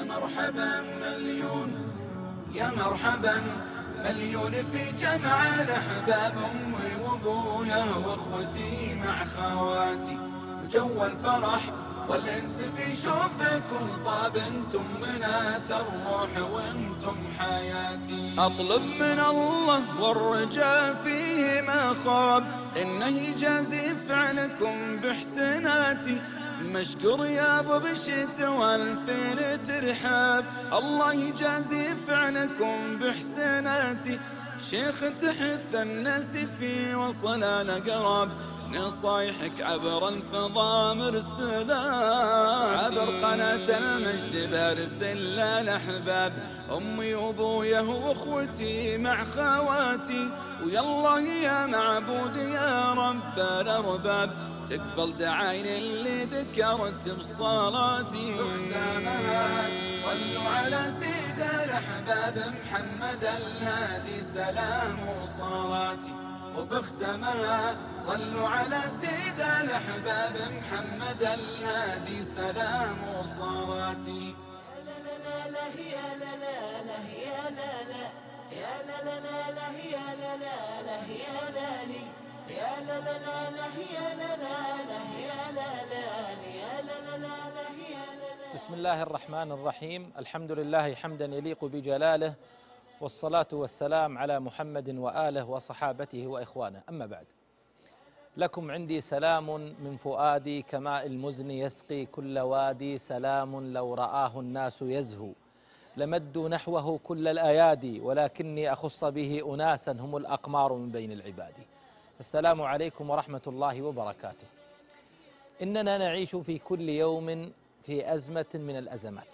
يا مرحبا مليون، يا مرحبا مليون في جمع الأحباب، أمي وأبويا وأخوتي مع خواتي، وجو الفرح والأنس في شوفكم طاب، انتم بنات الروح وانتم حياتي. أطلب من الله والرجاء فيه ما خاب، إنه يجازي فعلكم باحسناتي، مشكور يا ابو بشت والفين ترحاب، الله يجازي فعلكم باحسناتي. شيخ تحث الناس في وصل الأقرب، نصايحك عبر الفضاء مرسلة، عبر قناة المجد برسل الأحباب، أمي وأبويا وأخوتي مع خواتي، ويا الله يا معبود يا رب الأرباب، تقبل دعاين اللي ذكرت بصلاتي. وختامها صلوا على سيد الأحباب محمد الهادي سلام وصلاتي، وبختمها صلوا على سيد الأحباب محمد الهادي سلام وصلاتي. يا لا لا لا يا لا لا لا يا لا لا يا لا لا لا لا يا لا لا لا يا لا لي يا لا لا لا لا يا لا لا لا يا لا لا يا لا لا لا يا لا لا. بسم الله الرحمن الرحيم، الحمد لله حمدا يليق بجلاله، والصلاة والسلام على محمد وآله وصحابته وإخوانه، أما بعد. لكم عندي سلام من فؤادي كماء المزن يسقي كل وادي، سلام لو رآه الناس يزهو لمدوا نحوه كل الأيادي، ولكني أخص به أناسا هم الأقمار من بين العباد. السلام عليكم ورحمة الله وبركاته. إننا نعيش في كل يوم في أزمة من الأزمات،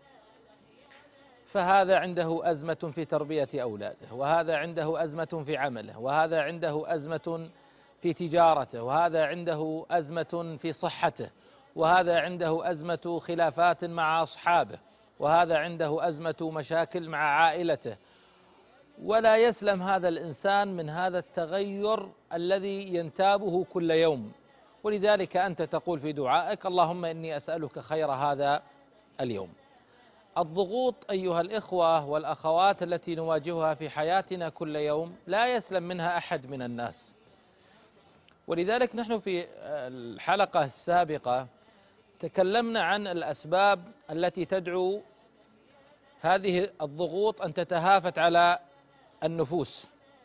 فهذا عنده أزمة في تربية أولاده، وهذا عنده أزمة في عمله، وهذا عنده أزمة في تجارته، وهذا عنده أزمة في صحته، وهذا عنده أزمة خلافات مع أصحابه، وهذا عنده أزمة مشاكل مع عائلته، ولا يسلم هذا الإنسان من هذا التغير الذي ينتابه كل يوم. ولذلك أنت تقول في دعائك: اللهم إني أسألك خير هذا اليوم. الضغوط أيها الإخوة والأخوات التي نواجهها في حياتنا كل يوم لا يسلم منها أحد من الناس، ولذلك نحن في الحلقة السابقة تكلمنا عن الأسباب التي تدعو هذه الضغوط أن تتهافت على النفوس،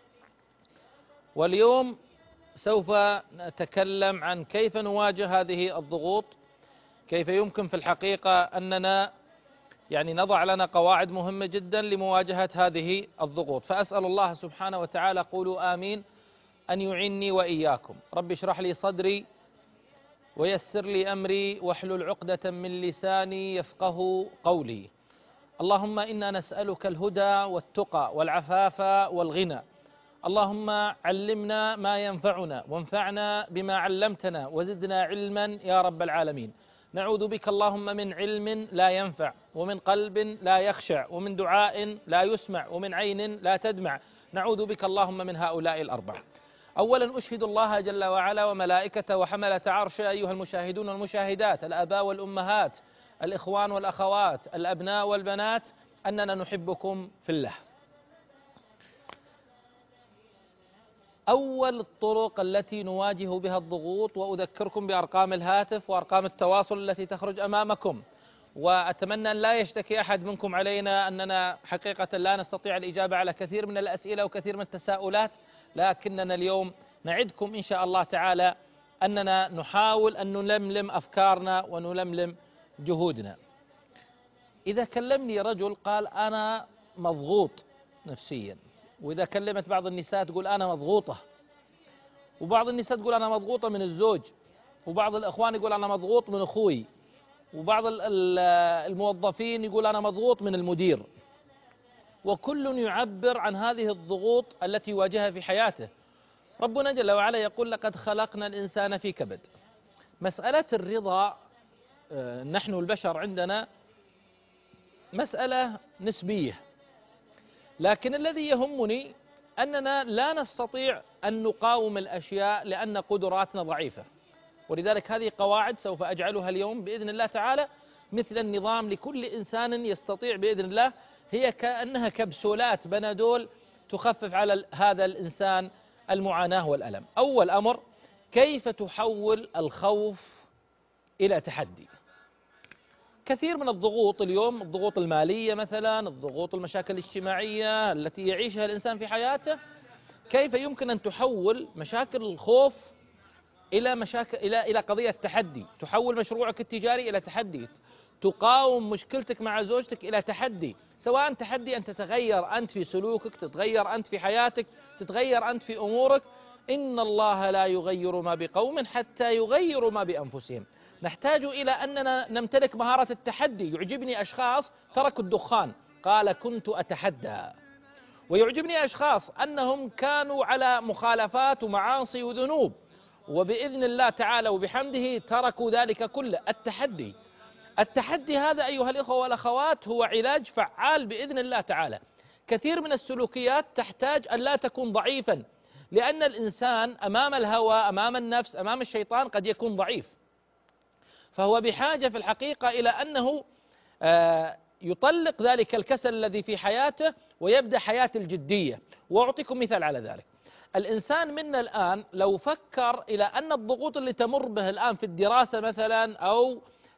واليوم سوف نتكلم عن كيف نواجه هذه الضغوط، كيف يمكن في الحقيقة أننا نضع لنا قواعد مهمة جدا لمواجهة هذه الضغوط. فأسأل الله سبحانه وتعالى، قولوا آمين، أن يعيني وإياكم. رب اشرح لي صدري ويسر لي أمري واحلل عقدة من لساني يفقه قولي. اللهم إنا نسألك الهدى والتقى والعفاف والغنى. اللهم علمنا ما ينفعنا وانفعنا بما علمتنا وزدنا علما يا رب العالمين. نعوذ بك اللهم من علم لا ينفع، ومن قلب لا يخشع، ومن دعاء لا يسمع، ومن عين لا تدمع. نعوذ بك اللهم من هؤلاء الأربع. أولا أشهد الله جل وعلا وملائكته وحملة عرشه أيها المشاهدون والمشاهدات، الآباء والأمهات، الإخوان والأخوات، الأبناء والبنات، أننا نحبكم في الله. أول الطرق التي نواجه بها الضغوط، وأذكركم بأرقام الهاتف وأرقام التواصل التي تخرج أمامكم، وأتمنى أن لا يشتكي أحد منكم علينا أننا حقيقة لا نستطيع الإجابة على كثير من الأسئلة وكثير من التساؤلات، لكننا اليوم نعدكم إن شاء الله تعالى أننا نحاول أن نلملم أفكارنا ونلملم جهودنا. إذا كلمني رجل قال أنا مضغوط نفسيا، وإذا كلمت بعض النساء تقول أنا مضغوطة، وبعض النساء تقول أنا مضغوطة من الزوج، وبعض الإخوان يقول أنا مضغوط من أخوي، وبعض الموظفين يقول أنا مضغوط من المدير، وكل يعبر عن هذه الضغوط التي يواجهها في حياته. ربنا جل وعلا يقول: لقد خلقنا الإنسان في كبد. مسألة الرضا نحن البشر عندنا مسألة نسبية، لكن الذي يهمني أننا لا نستطيع أن نقاوم الأشياء لأن قدراتنا ضعيفة، ولذلك هذه قواعد سوف أجعلها اليوم بإذن الله تعالى مثل النظام لكل إنسان يستطيع بإذن الله، هي كأنها كبسولات بنادول تخفف على هذا الإنسان المعاناة والألم. أول أمر، كيف تحول الخوف إلى تحدي؟ كثير من الضغوط اليوم، الضغوط المالية مثلا، الضغوط المشاكل الاجتماعية التي يعيشها الإنسان في حياته، كيف يمكن أن تحول مشاكل الخوف إلى مشاكل إلى قضية تحدي؟ تحول مشروعك التجاري إلى تحدي، تقاوم مشكلتك مع زوجتك إلى تحدي، سواء تحدي أن تتغير أنت في سلوكك، تتغير أنت في حياتك، تتغير أنت في أمورك. إن الله لا يغير ما بقوم حتى يغيروا ما بأنفسهم. نحتاج إلى أننا نمتلك مهارة التحدي. يعجبني أشخاص تركوا الدخان، قال كنت أتحدى. ويعجبني أشخاص أنهم كانوا على مخالفات ومعاصي وذنوب، وبإذن الله تعالى وبحمده تركوا ذلك كله. التحدي هذا أيها الإخوة والأخوات هو علاج فعال بإذن الله تعالى. كثير من السلوكيات تحتاج أن لا تكون ضعيفا، لأن الإنسان أمام الهوى، أمام النفس، أمام الشيطان قد يكون ضعيف، فهو بحاجة في الحقيقة إلى أنه يطلق ذلك الكسل الذي في حياته ويبدأ حياة الجدية. وأعطيكم مثال على ذلك. الإنسان منا الآن لو فكر إلى أن الضغوط اللي تمر به الآن في الدراسة مثلا أو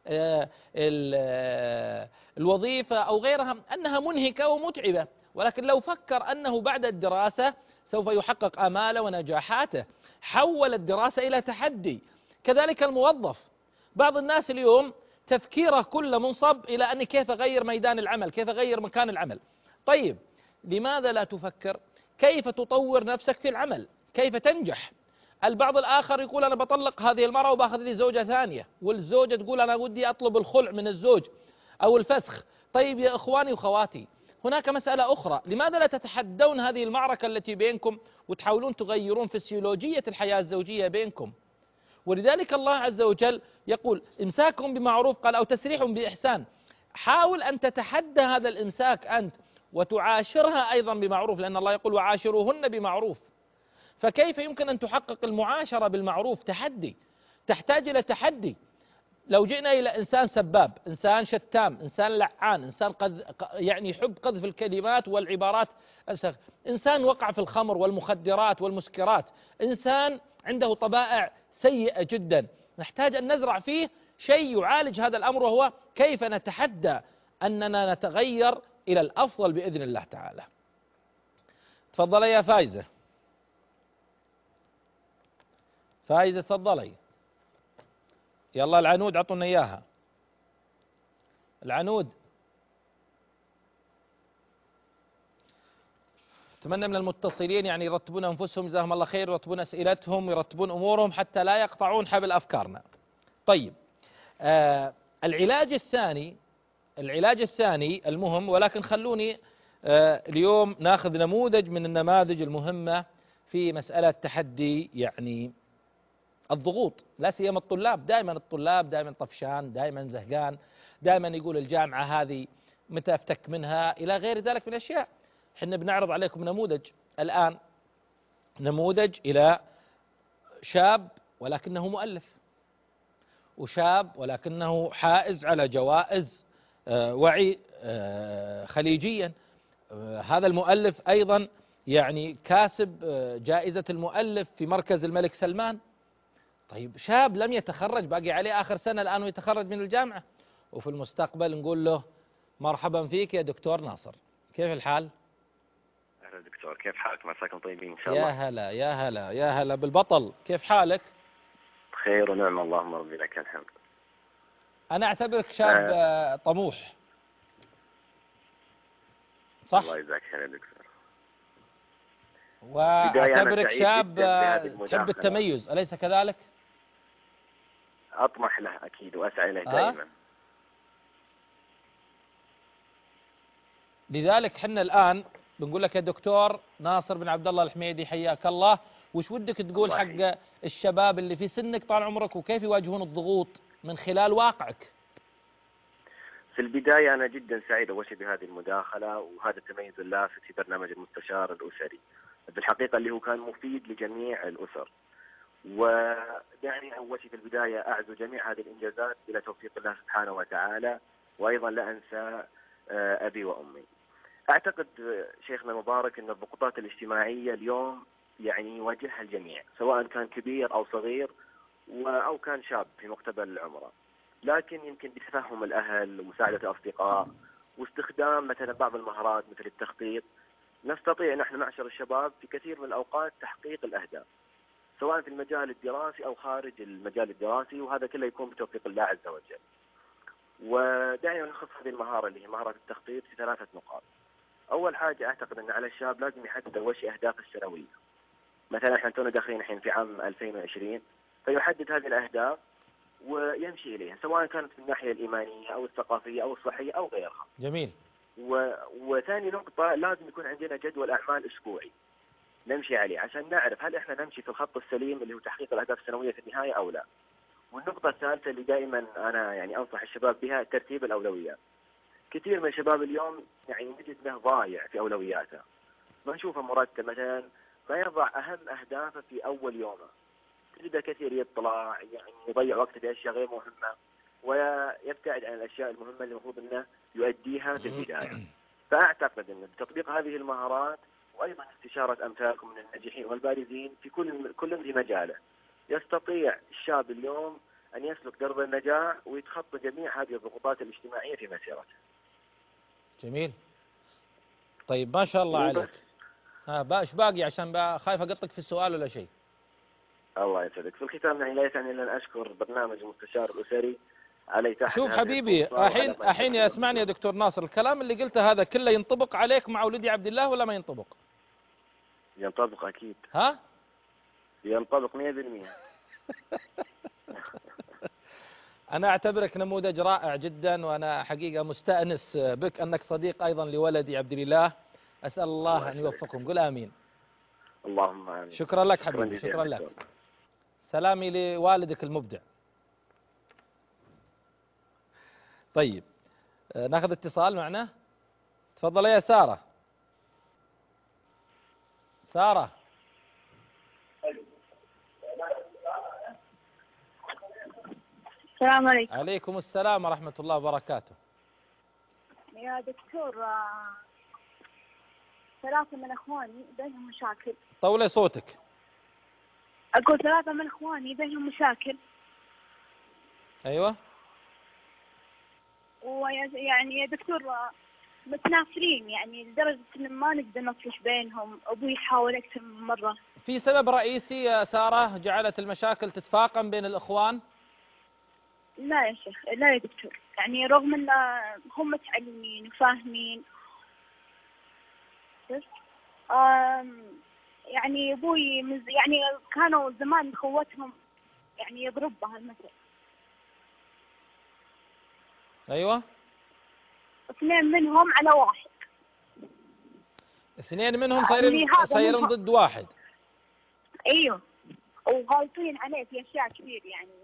الوظيفة أو غيرها أنها منهكة ومتعبة، ولكن لو فكر أنه بعد الدراسة سوف يحقق آماله ونجاحاته، حول الدراسة إلى تحدي. كذلك الموظف، بعض الناس اليوم تفكيره كله منصب إلى أن كيف أغير ميدان العمل، كيف أغير مكان العمل. طيب لماذا لا تفكر كيف تطور نفسك في العمل، كيف تنجح؟ البعض الآخر يقول أنا بطلق هذه المرأة وباخذ لي زوجة ثانية، والزوجة تقول أنا ودي أطلب الخلع من الزوج أو الفسخ. طيب يا إخواني وخواتي، هناك مسألة أخرى، لماذا لا تتحدون هذه المعركة التي بينكم وتحاولون تغيرون فسيولوجية الحياة الزوجية بينكم؟ ولذلك الله عز وجل يقول إمساك بمعروف، قال أو تسريح بإحسان. حاول أن تتحدى هذا الإمساك أنت وتعاشرها أيضا بمعروف، لأن الله يقول وعاشروهن بمعروف. فكيف يمكن أن تحقق المعاشرة بالمعروف؟ تحدي، تحتاج إلى تحدي. لو جئنا إلى إنسان سباب، إنسان شتام، إنسان لعان، إنسان يعني يحب قذف الكلمات والعبارات، إنسان وقع في الخمر والمخدرات والمسكرات، إنسان عنده طبائع سيئة جدا، نحتاج أن نزرع فيه شيء يعالج هذا الأمر، وهو كيف نتحدى أننا نتغير إلى الأفضل بإذن الله تعالى. تفضلي يا فايزة. فايزة تفضلي. يلا العنود عطونا إياها. العنود. أتمنى من المتصلين يعني يرتبون أنفسهم جزاهم الله خير، يرتبون أسئلتهم، يرتبون أمورهم حتى لا يقطعون حبل أفكارنا. طيب العلاج الثاني المهم، ولكن خلوني اليوم ناخذ نموذج من النماذج المهمة في مسألة تحدي يعني الضغوط، لا سيما الطلاب. الطلاب دائما طفشان، دائما زهقان، دائما يقول الجامعة هذه متى أفتك منها إلى غير ذلك من الأشياء. حنا بنعرض عليكم نموذج الآن، نموذج إلى شاب ولكنه مؤلف، وشاب ولكنه حائز على جوائز وعي خليجيا. هذا المؤلف أيضا يعني كاسب جائزة المؤلف في مركز الملك سلمان. طيب شاب لم يتخرج، باقي عليه آخر سنة الآن ويتخرج من الجامعة، وفي المستقبل نقول له مرحبا فيك يا دكتور ناصر، كيف الحال؟ أهلا دكتور، كيف حالك؟ مساكم طيبين إن شاء الله. يا هلا يا هلا يا هلا بالبطل، كيف حالك؟ بخير ونعم، اللهم ربي لك الحمد. أنا أعتبرك شاب طموح، صح؟ الله يجزاك خير يا دكتور. وأعتبرك شاب تحب التميز، أليس كذلك؟ أطمح له أكيد وأسعى إليه دائما. لذلك حنا الآن بنقول لك يا دكتور ناصر بن عبد الله الحميدي حياك الله، وش ودك تقول حق الشباب اللي في سنك طال عمرك وكيف يواجهون الضغوط من خلال واقعك؟ في البداية أنا جدا سعيد أول شيء بهذه المداخلة وهذا التميز اللافت في برنامج المستشار الأسري، بالحقيقة اللي هو كان مفيد لجميع الأسر. ودعني أول شيء في البداية أعزو جميع هذه الإنجازات إلى توفيق الله سبحانه وتعالى، وأيضا لا أنسى أبي وأمي. أعتقد شيخنا المبارك أن الضغوطات الاجتماعية اليوم يعني يواجهها الجميع، سواء كان كبير أو صغير أو كان شاب في مقتبل عمره، لكن يمكن بتفهم الأهل ومساعدة الأصدقاء واستخدام مثلا بعض المهارات مثل التخطيط نستطيع نحن معشر الشباب في كثير من الأوقات تحقيق الأهداف، سواء في المجال الدراسي أو خارج المجال الدراسي، وهذا كله يكون بتوفيق الله عز وجل. ودعنا نلخص هذه المهارة اللي هي مهارة التخطيط في 3 نقاط. أول حاجة أعتقد أن على الشاب لازم يحدد أول شيء أهداف السنوية. مثلا احنا تونا داخلين الحين في عام 2020، فيحدد هذه الأهداف ويمشي إليها، سواء كانت من الناحية الإيمانية أو الثقافية أو الصحية أو غيرها. جميل. وثاني نقطة لازم يكون عندنا جدول أعمال أسبوعي نمشي عليه عشان نعرف هل احنا نمشي في الخط السليم اللي هو تحقيق الأهداف السنوية في النهاية أو لا. والنقطة الثالثة اللي دائما أنا يعني أنصح الشباب بها ترتيب الأولويات. كثير من الشباب اليوم يعني نجد له ضايع في أولوياته، ما نشوفه مرتب، مثلا ما يضع أهم أهدافه في أول يومه، تجده كثير يطلع يعني يضيع وقته في أشياء غير مهمة ويبتعد عن الأشياء المهمة اللي المفروض أنه يؤديها في البداية. فأعتقد أن بتطبيق هذه المهارات وأيضا استشارة أمثالكم من الناجحين والبارزين في كل في مجاله، يستطيع الشاب اليوم أن يسلك درب النجاح ويتخطى جميع هذه الضغوطات الاجتماعية في مسيرته. جميل. طيب ما شاء الله عليك. ايش باقي عشان خايف اقطك في السؤال ولا شيء؟ الله يسعدك. في الختام يعني لا يسعني الا ان اشكر برنامج المستشار الاسري على اتاحه. شوف حبيبي، الحين اسمعني يا دكتور ناصر، الكلام اللي قلته هذا كله ينطبق عليك مع ولدي عبد الله ولا ما ينطبق؟ ينطبق اكيد. ها؟ ينطبق 100%. أنا أعتبرك نموذج رائع جدا، وأنا حقيقة مستأنس بك أنك صديق أيضا لولدي عبد الله. أسأل الله أن يوفقهم. قل آمين. اللهم آمين. شكرا لك حبيبي، شكرا لك. سلامي لوالدك المبدع. طيب ناخذ اتصال معنا. تفضل يا سارة. سارة. السلام عليكم. عليكم السلام ورحمة الله وبركاته. يا دكتور، 3 من اخواني بينهم مشاكل. طولي صوتك. اقول 3 من اخواني بينهم مشاكل. ايوه. ويعني يا دكتور متنافرين يعني لدرجة ان ما نقدر نصلح بينهم، ابوي يحاول اكثر من مرة. في سبب رئيسي يا سارة جعلت المشاكل تتفاقم بين الاخوان؟ لا يا شيخ، لا يا دكتور، يعني رغم ان هم متعلمين وفاهمين، يعني ابوي يعني كانوا زمان اخوتهم يعني يضرب بهالمثل. ايوه. 2 منهم على 1. 2 منهم صايرين ضد 1. ايوه، وغالطين عليه في اشياء كثير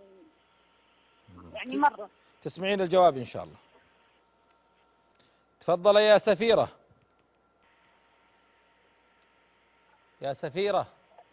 يعني مرة. تسمعين الجواب ان شاء الله. تفضل يا سفيرة. يا سفيرة،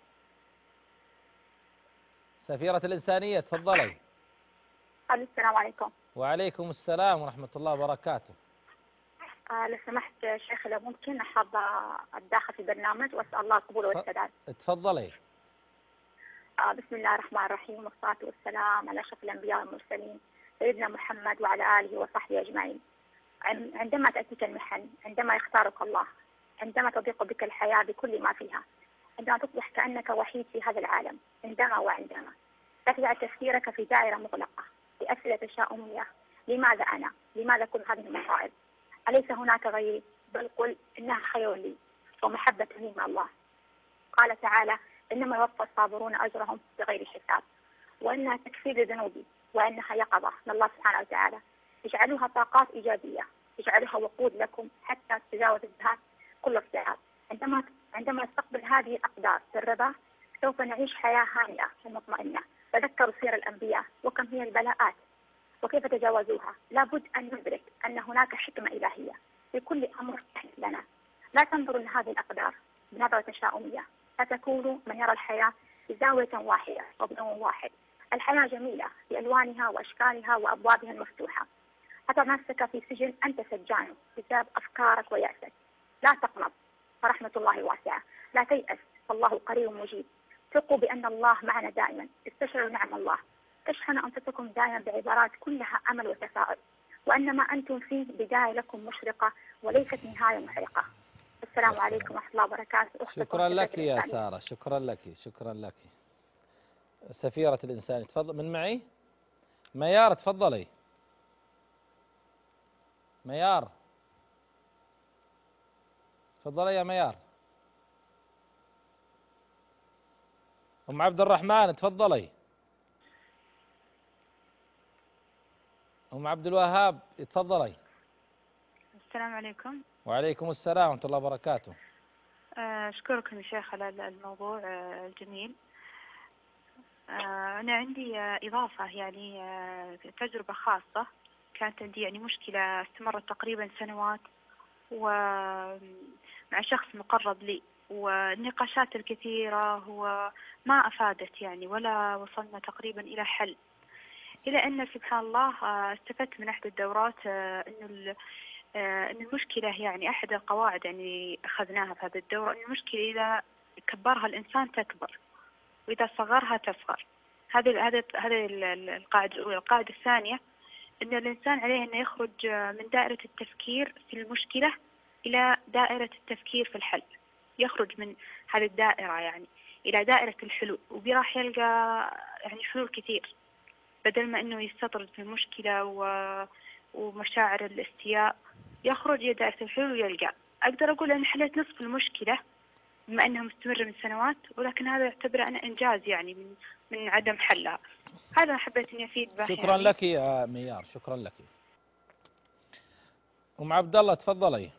سفيرة الإنسانية، تفضلي. السلام عليكم. وعليكم السلام ورحمة الله وبركاته. لو سمحت شيخ، لو ممكن حابة أتداخل في البرنامج وأسأل الله القبول والسداد. تفضلي. بسم الله الرحمن الرحيم، والصلاة والسلام على أشرف الأنبياء والمرسلين سيدنا محمد وعلى آله وصحبه أجمعين. عندما تأتيك المحن، عندما يختارك الله، عندما تضيق بك الحياة بكل ما فيها، عندما تصبح كأنك وحيد في هذا العالم، عندما تجعل تفكيرك في دائرة مغلقة بأسئلة تشاؤمية: لماذا أنا؟ لماذا كل هذه المصائب؟ أليس هناك غيري؟ بل قل إنها خير لي ومحبة لي مع الله. قال تعالى: إنما يوفى الصابرون أجرهم بغير حساب. وإنها تكفير لذنوبي، وإنها يقظة من الله سبحانه وتعالى. اجعلوها طاقات إيجابية، اجعلوها وقود لكم حتى تتجاوز بها كل الصعاب. عندما نستقبل هذه الأقدار بالرضا سوف نعيش حياة هانئة ومطمئنة. تذكروا سير الأنبياء وكم هي البلاءات وكيف تجاوزوها. لابد أن ندرك أن هناك حكمة إلهية في كل أمر يحدث لنا. لا تنظروا لهذه الأقدار بنظرة تشاؤمية، فتكونوا من يرى الحياة زاوية واحدة وبنوع واحد. الحياة جميلة بألوانها وأشكالها وأبوابها المفتوحة. أتمسك في سجن أنت سجانه بسبب أفكارك ويأسك. لا تقنط فرحمة الله واسعة. لا تيأس فالله قريب مجيب. ثقوا بأن الله معنا دائما. استشعروا نعم الله. اشحنوا أنفسكم دائما بعبارات كلها أمل وتفاؤل، وأن ما أنتم فيه بداية لكم مشرقة وليست نهاية محرقة. السلام عليكم ورحمة الله وبركاته. شكرا لك يا سارة، شكرا لك، شكرا لك. سفيرة الإنسان، تفضل. من معي؟ ميار تفضلي. ميار تفضلي يا ميار. أم عبد الرحمن تفضلي. أم عبد الوهاب تفضلي. السلام عليكم. وعليكم السلام ورحمة الله وبركاته. أشكركم يا شيخ على الموضوع الجميل. أنا عندي إضافة، يعني تجربة خاصة. كانت عندي يعني مشكلة استمرت تقريبا سنوات ومع شخص مقرب لي، والنقاشات الكثيرة هو ما أفادت يعني ولا وصلنا تقريبا إلى حل، إلى أن سبحان الله استفدت من أحد الدورات أن المشكلة، يعني أحد القواعد يعني أخذناها في هذه الدورة، أن المشكلة إذا كبرها الإنسان تكبر وإذا صغرها تصغر. هذه القاعدة الأولى. القاعدة الثانية أن الإنسان عليه أن يخرج من دائرة التفكير في المشكلة إلى دائرة التفكير في الحل، يخرج من هذه الدائرة يعني إلى دائرة الحلول، وبراح يلقى يعني حلول كثير، بدل ما أنه يستطرد في المشكلة ومشاعر الاستياء، يخرج إلى دائرة الحلول ويلقى. أقدر أقول أن حليت نصف المشكلة بما أنها مستمرة من سنوات، ولكن هذا يعتبر أنا إنجاز يعني من عدم حلها. هذا حبيت إني أفيد به. شكرا يعني لك يا ميار، شكرا لك. أم عبد الله تفضلي.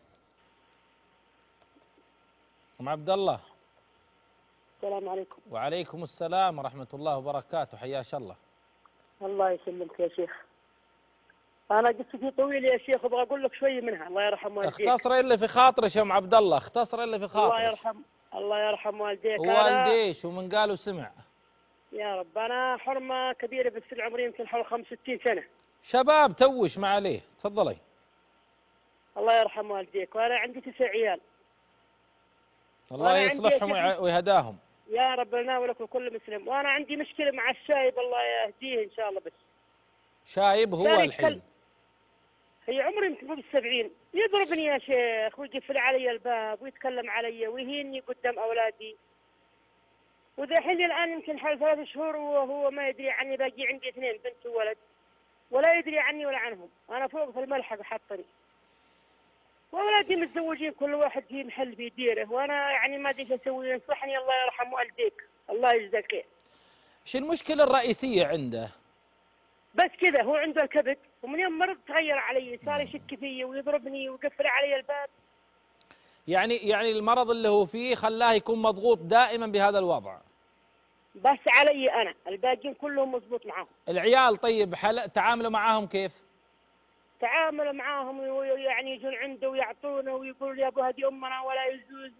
أم عبد الله. السلام عليكم. وعليكم السلام ورحمة الله وبركاته، حياك الله. الله يسلمك يا شيخ. أنا قصتي طويلة يا شيخ، وأبغى أقول لك شوية منها. الله يرحم والديك. اختصر اللي في خاطرك يا أم عبد الله، اختصر اللي في خاطرك. الله يرحم والديك. والديش ومن قال وسمع. يا رب. أنا حرمة كبيرة بالسن، عمري يمكن حول 65 سنة. شباب توش ما عليه، تفضلي. الله يرحم والديك. وأنا عندي 9 عيال. الله يصلحهم ويهداهم. يا رب لنا ولكم كل مسلم. وأنا عندي مشكلة مع الشايب، الله يهديه إن شاء الله. بس شايب هو الحين. هي عمري يمكن فوق 70، يضربني يا شيخ ويقفل علي الباب ويتكلم علي ويهيني قدام أولادي. وذحين الآن يمكن حول 3 شهور وهو ما يدري عني، باقي عندي 2 بنت وولد، ولا يدري عني ولا عنهم. أنا فوق في الملحق حطني، وأولادي متزوجين كل واحد في محل بيديره، وأنا يعني ما أدري ايش أسوي. ينصحني الله يرحم والديك، الله يجزاك خير. شو المشكلة الرئيسية عنده؟ بس كذا، هو عنده الكبد، ومن يوم مرض تغير علي، صار يشك فيي ويضربني ويقفل علي الباب. يعني المرض اللي هو فيه خلاه يكون مضغوط دائما بهذا الوضع. بس علي أنا، الباقيين كلهم مضبوط معهم. العيال طيب تعاملوا معاهم كيف؟ تعاملوا معاهم يعني يجون عنده ويعطونه ويقولوا يا أبو هذه أمنا ولا يجوز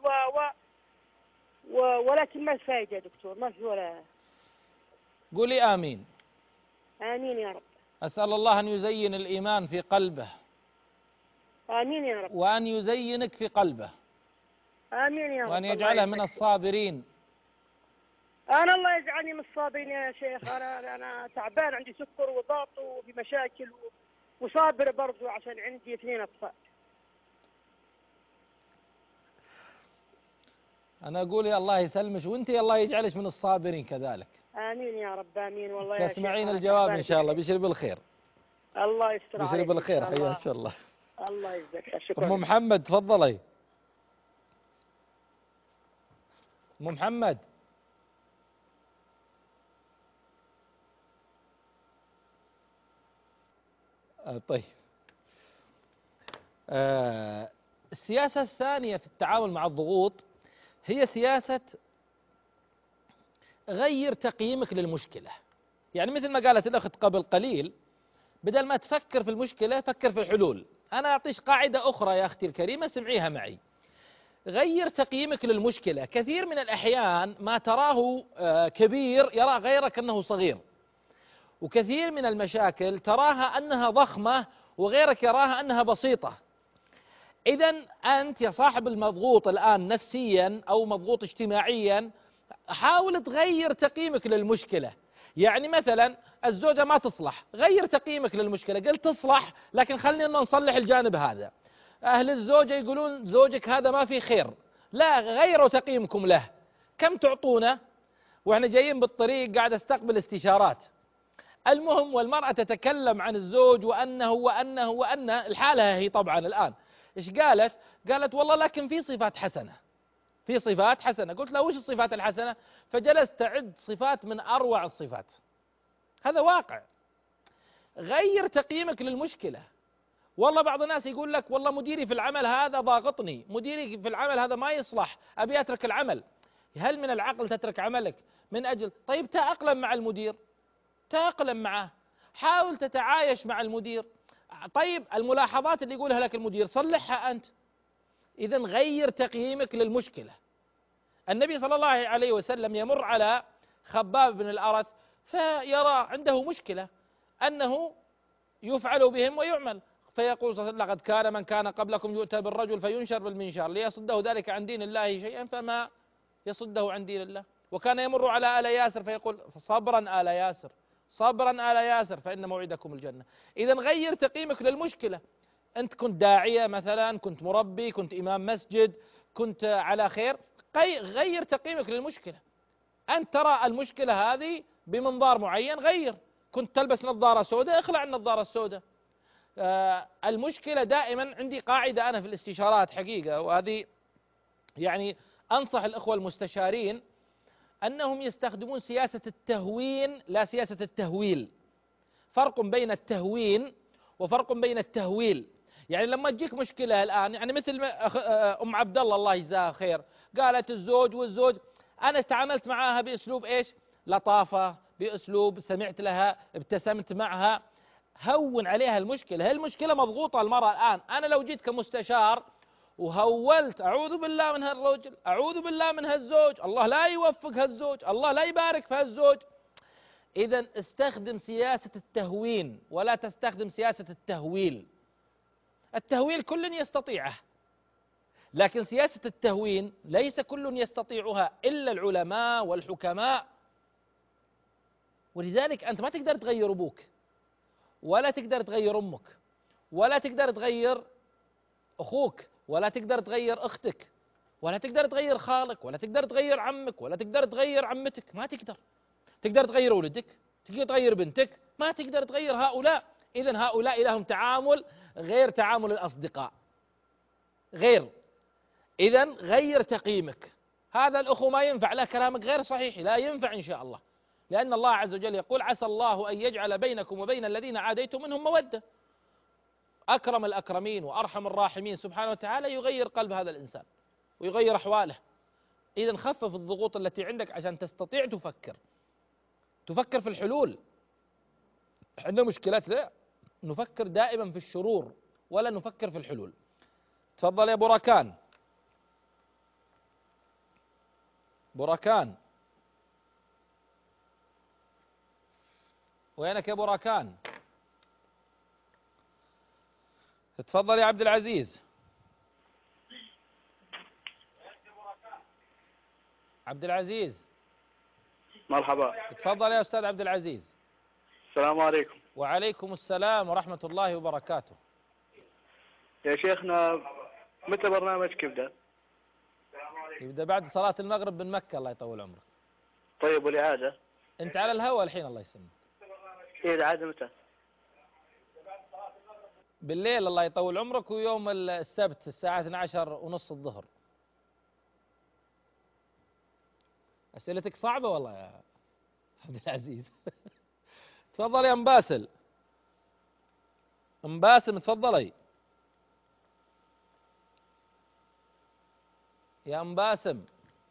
ولكن ما الفائدة يا دكتور، ما في ولا. قولي آمين. آمين يا رب. أسأل الله أن يزين الإيمان في قلبه. آمين يا رب. وأن يزينك في قلبه. آمين يا رب. وأن يجعله من الصابرين. أنا الله يجعلني من الصابرين يا شيخ. أنا تعبان، عندي سكر وضغط وبمشاكل وصابر برضو عشان عندي 2 أطفال. أنا أقول يا الله يسلمك، وأنت يا الله يجعلك من الصابرين كذلك. آمين يا رب. آمين والله يا شيخ. تسمعين الجواب إن شاء الله. بشر بالخير. الله يستر عليك. بشر بالخير حياك الله. الله يجزاك. شكرا. أم محمد تفضلي. أم محمد. طيب. السياسة الثانية في التعامل مع الضغوط هي سياسة غير تقييمك للمشكلة. يعني مثل ما قالت الأخت قبل قليل، بدل ما تفكر في المشكلة فكر في الحلول. أنا أعطيش قاعدة أخرى يا أختي الكريمة، سمعيها معي. غير تقييمك للمشكلة. كثير من الأحيان ما تراه كبير يرى غيرك أنه صغير، وكثير من المشاكل تراها أنها ضخمة وغيرك يراها أنها بسيطة. إذا أنت يا صاحب المضغوط الآن نفسيا أو مضغوط اجتماعيا، حاول تغير تقييمك للمشكلة. يعني مثلا الزوجة ما تصلح، غير تقييمك للمشكلة، قل تصلح لكن خلينا نصلح الجانب هذا. أهل الزوجة يقولون زوجك هذا ما في خير، لا، غيروا تقييمكم له. كم تعطونا وإحنا جايين بالطريق قاعد استقبل استشارات. المهم، والمرأة تتكلم عن الزوج وأنه الحالة هي طبعا الآن إيش قالت؟ قالت والله لكن في صفات حسنة، في صفات حسنة. قلت له وش الصفات الحسنة؟ فجلست تعد صفات من أروع الصفات. هذا واقع. غير تقييمك للمشكلة. والله بعض الناس يقول لك والله مديري في العمل هذا ضاغطني، مديري في العمل هذا ما يصلح، أبي أترك العمل. هل من العقل تترك عملك من أجل؟ طيب تأقلم مع المدير، تأقلم معه، حاول تتعايش مع المدير. طيب الملاحظات اللي يقولها لك المدير صلحها أنت. إذا غير تقييمك للمشكلة. النبي صلى الله عليه وسلم يمر على خباب بن الأرث فيرى عنده مشكلة أنه يفعل بهم ويعمل، فيقول صلى الله عليه وسلم لقد كان من كان قبلكم يؤتى بالرجل فينشر بالمنشار ليصده ذلك عن دين الله شيئا فما يصده عن دين الله. وكان يمر على آل ياسر فيقول صبرا آل ياسر، صبرا آل ياسر فإن موعدكم الجنة. إذا غير تقييمك للمشكلة. أنت كنت داعية مثلا، كنت مربي، كنت إمام مسجد، كنت على خير، غير تقييمك للمشكلة. أنت ترى المشكلة هذه بمنظار معين، غير. كنت تلبس نظارة سوداء، اخلع النظارة السوداء. المشكلة دائما عندي قاعدة أنا في الاستشارات حقيقة، وهذه يعني أنصح الأخوة المستشارين أنهم يستخدمون سياسة التهوين لا سياسة التهويل. فرق بين التهوين وفرق بين التهويل. يعني لما تجيك مشكلة الآن، يعني مثل أم عبد الله يجزاها خير، قالت الزوج أنا تعاملت معها بأسلوب إيش؟ لطافة، بأسلوب سمعت لها، ابتسمت معها، هون عليها المشكلة. هي المشكلة مضغوطة المرأة الآن. أنا لو جيت كمستشار وهولت أعوذ بالله من هالرجل، أعوذ بالله من هالزوج، الله لا يوفق هالزوج، الله لا يبارك في هالزوج. إذا استخدم سياسة التهوين ولا تستخدم سياسة التهويل. التهويل كل يستطيعه، لكن سياسة التهوين ليس كل يستطيعها إلا العلماء والحكماء. ولذلك أنت ما تقدر تغير أبوك، ولا تقدر تغير أمك، ولا تقدر تغير أخوك، ولا تقدر تغير أختك، ولا تقدر تغير خالك، ولا تقدر تغير عمك، ولا تقدر تغير عمتك. ما تقدر. تقدر تغير ولدك، تقدر تغير بنتك، ما تقدر تغير هؤلاء. إذن هؤلاء لهم تعامل غير تعامل الأصدقاء، غير. إذن غير تقييمك. هذا الأخو ما ينفع له كلامك غير صحيح، لا ينفع إن شاء الله، لأن الله عز وجل يقول عسى الله أن يجعل بينكم وبين الذين عاديتم منهم مودة. أكرم الأكرمين وأرحم الراحمين سبحانه وتعالى يغير قلب هذا الإنسان ويغير أحواله. إذن خفف الضغوط التي عندك عشان تستطيع تفكر في الحلول. عندنا مشكلات لا نفكر دائما في الشرور ولا نفكر في الحلول. تفضل يا بركان. بركان، وينك يا بركان؟ تفضل يا عبد العزيز. عبد العزيز مرحبا. تفضل يا أستاذ عبد العزيز. السلام عليكم. وعليكم السلام ورحمة الله وبركاته. يا شيخنا متى برنامجك يبدأ؟ يبدأ بعد صلاة المغرب من مكة، الله يطول عمرك. طيب والإعادة؟ أنت على الهواء الحين، الله يسلمك. إيه الإعادة متى؟ بالليل الله يطول عمرك، ويوم السبت الساعة 12:30 الظهر. أسئلتك صعبة والله يا عبد العزيز. تفضل يا مباسل. مباسم تفضلي يا مباسم.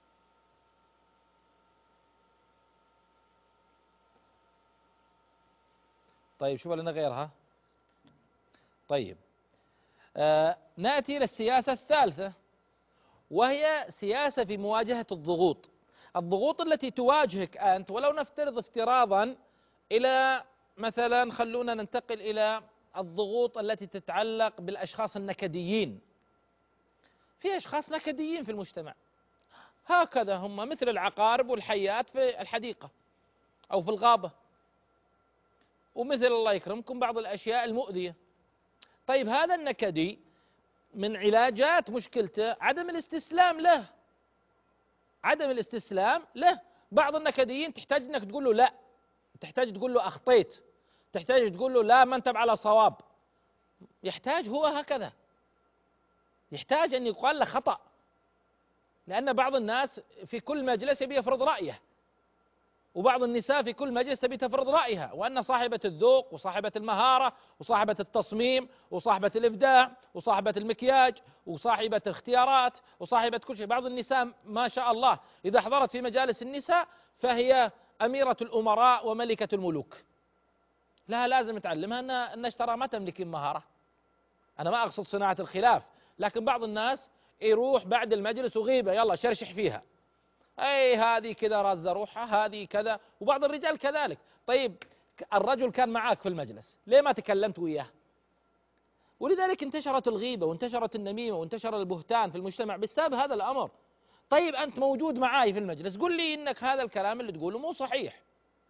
طيب شوف لنا غيرها. طيب نأتي إلى السياسة الثالثة، وهي سياسة في مواجهة الضغوط. الضغوط التي تواجهك أنت، ولو نفترض افتراضا إلى مثلا، خلونا ننتقل إلى الضغوط التي تتعلق بالأشخاص النكديين. في أشخاص نكديين في المجتمع، هكذا هم مثل العقارب والحيات في الحديقة أو في الغابة، ومثل الله يكرمكم بعض الأشياء المؤذية. طيب هذا النكدي من علاجات مشكلته عدم الاستسلام له، عدم الاستسلام له. بعض النكديين تحتاج انك تقول له لا، تحتاج تقول له اخطيت، تحتاج تقول له لا ما انت على صواب. يحتاج هو هكذا، يحتاج ان يقال له خطأ، لأن بعض الناس في كل مجلس يبي يفرض رأيه، وبعض النساء في كل مجلس تبي تفرض رأيها، وأن صاحبة الذوق وصاحبة المهارة وصاحبة التصميم وصاحبة الإبداع وصاحبة المكياج وصاحبة الاختيارات وصاحبة كل شيء. بعض النساء ما شاء الله إذا حضرت في مجالس النساء فهي أميرة الأمراء وملكة الملوك، لها لازم تعلمها أن ترى ما تملك مهارة. أنا ما أقصد صناعة الخلاف، لكن بعض الناس يروح بعد المجلس وغيبة يلا شرشح فيها، أي هذه كذا رازة روحها، هذه كذا. وبعض الرجال كذلك. طيب الرجل كان معاك في المجلس، ليه ما تكلمت وياه؟ ولذلك انتشرت الغيبة وانتشرت النميمة وانتشر البهتان في المجتمع بسبب هذا الأمر. طيب أنت موجود معاي في المجلس، قل لي إنك هذا الكلام اللي تقوله مو صحيح.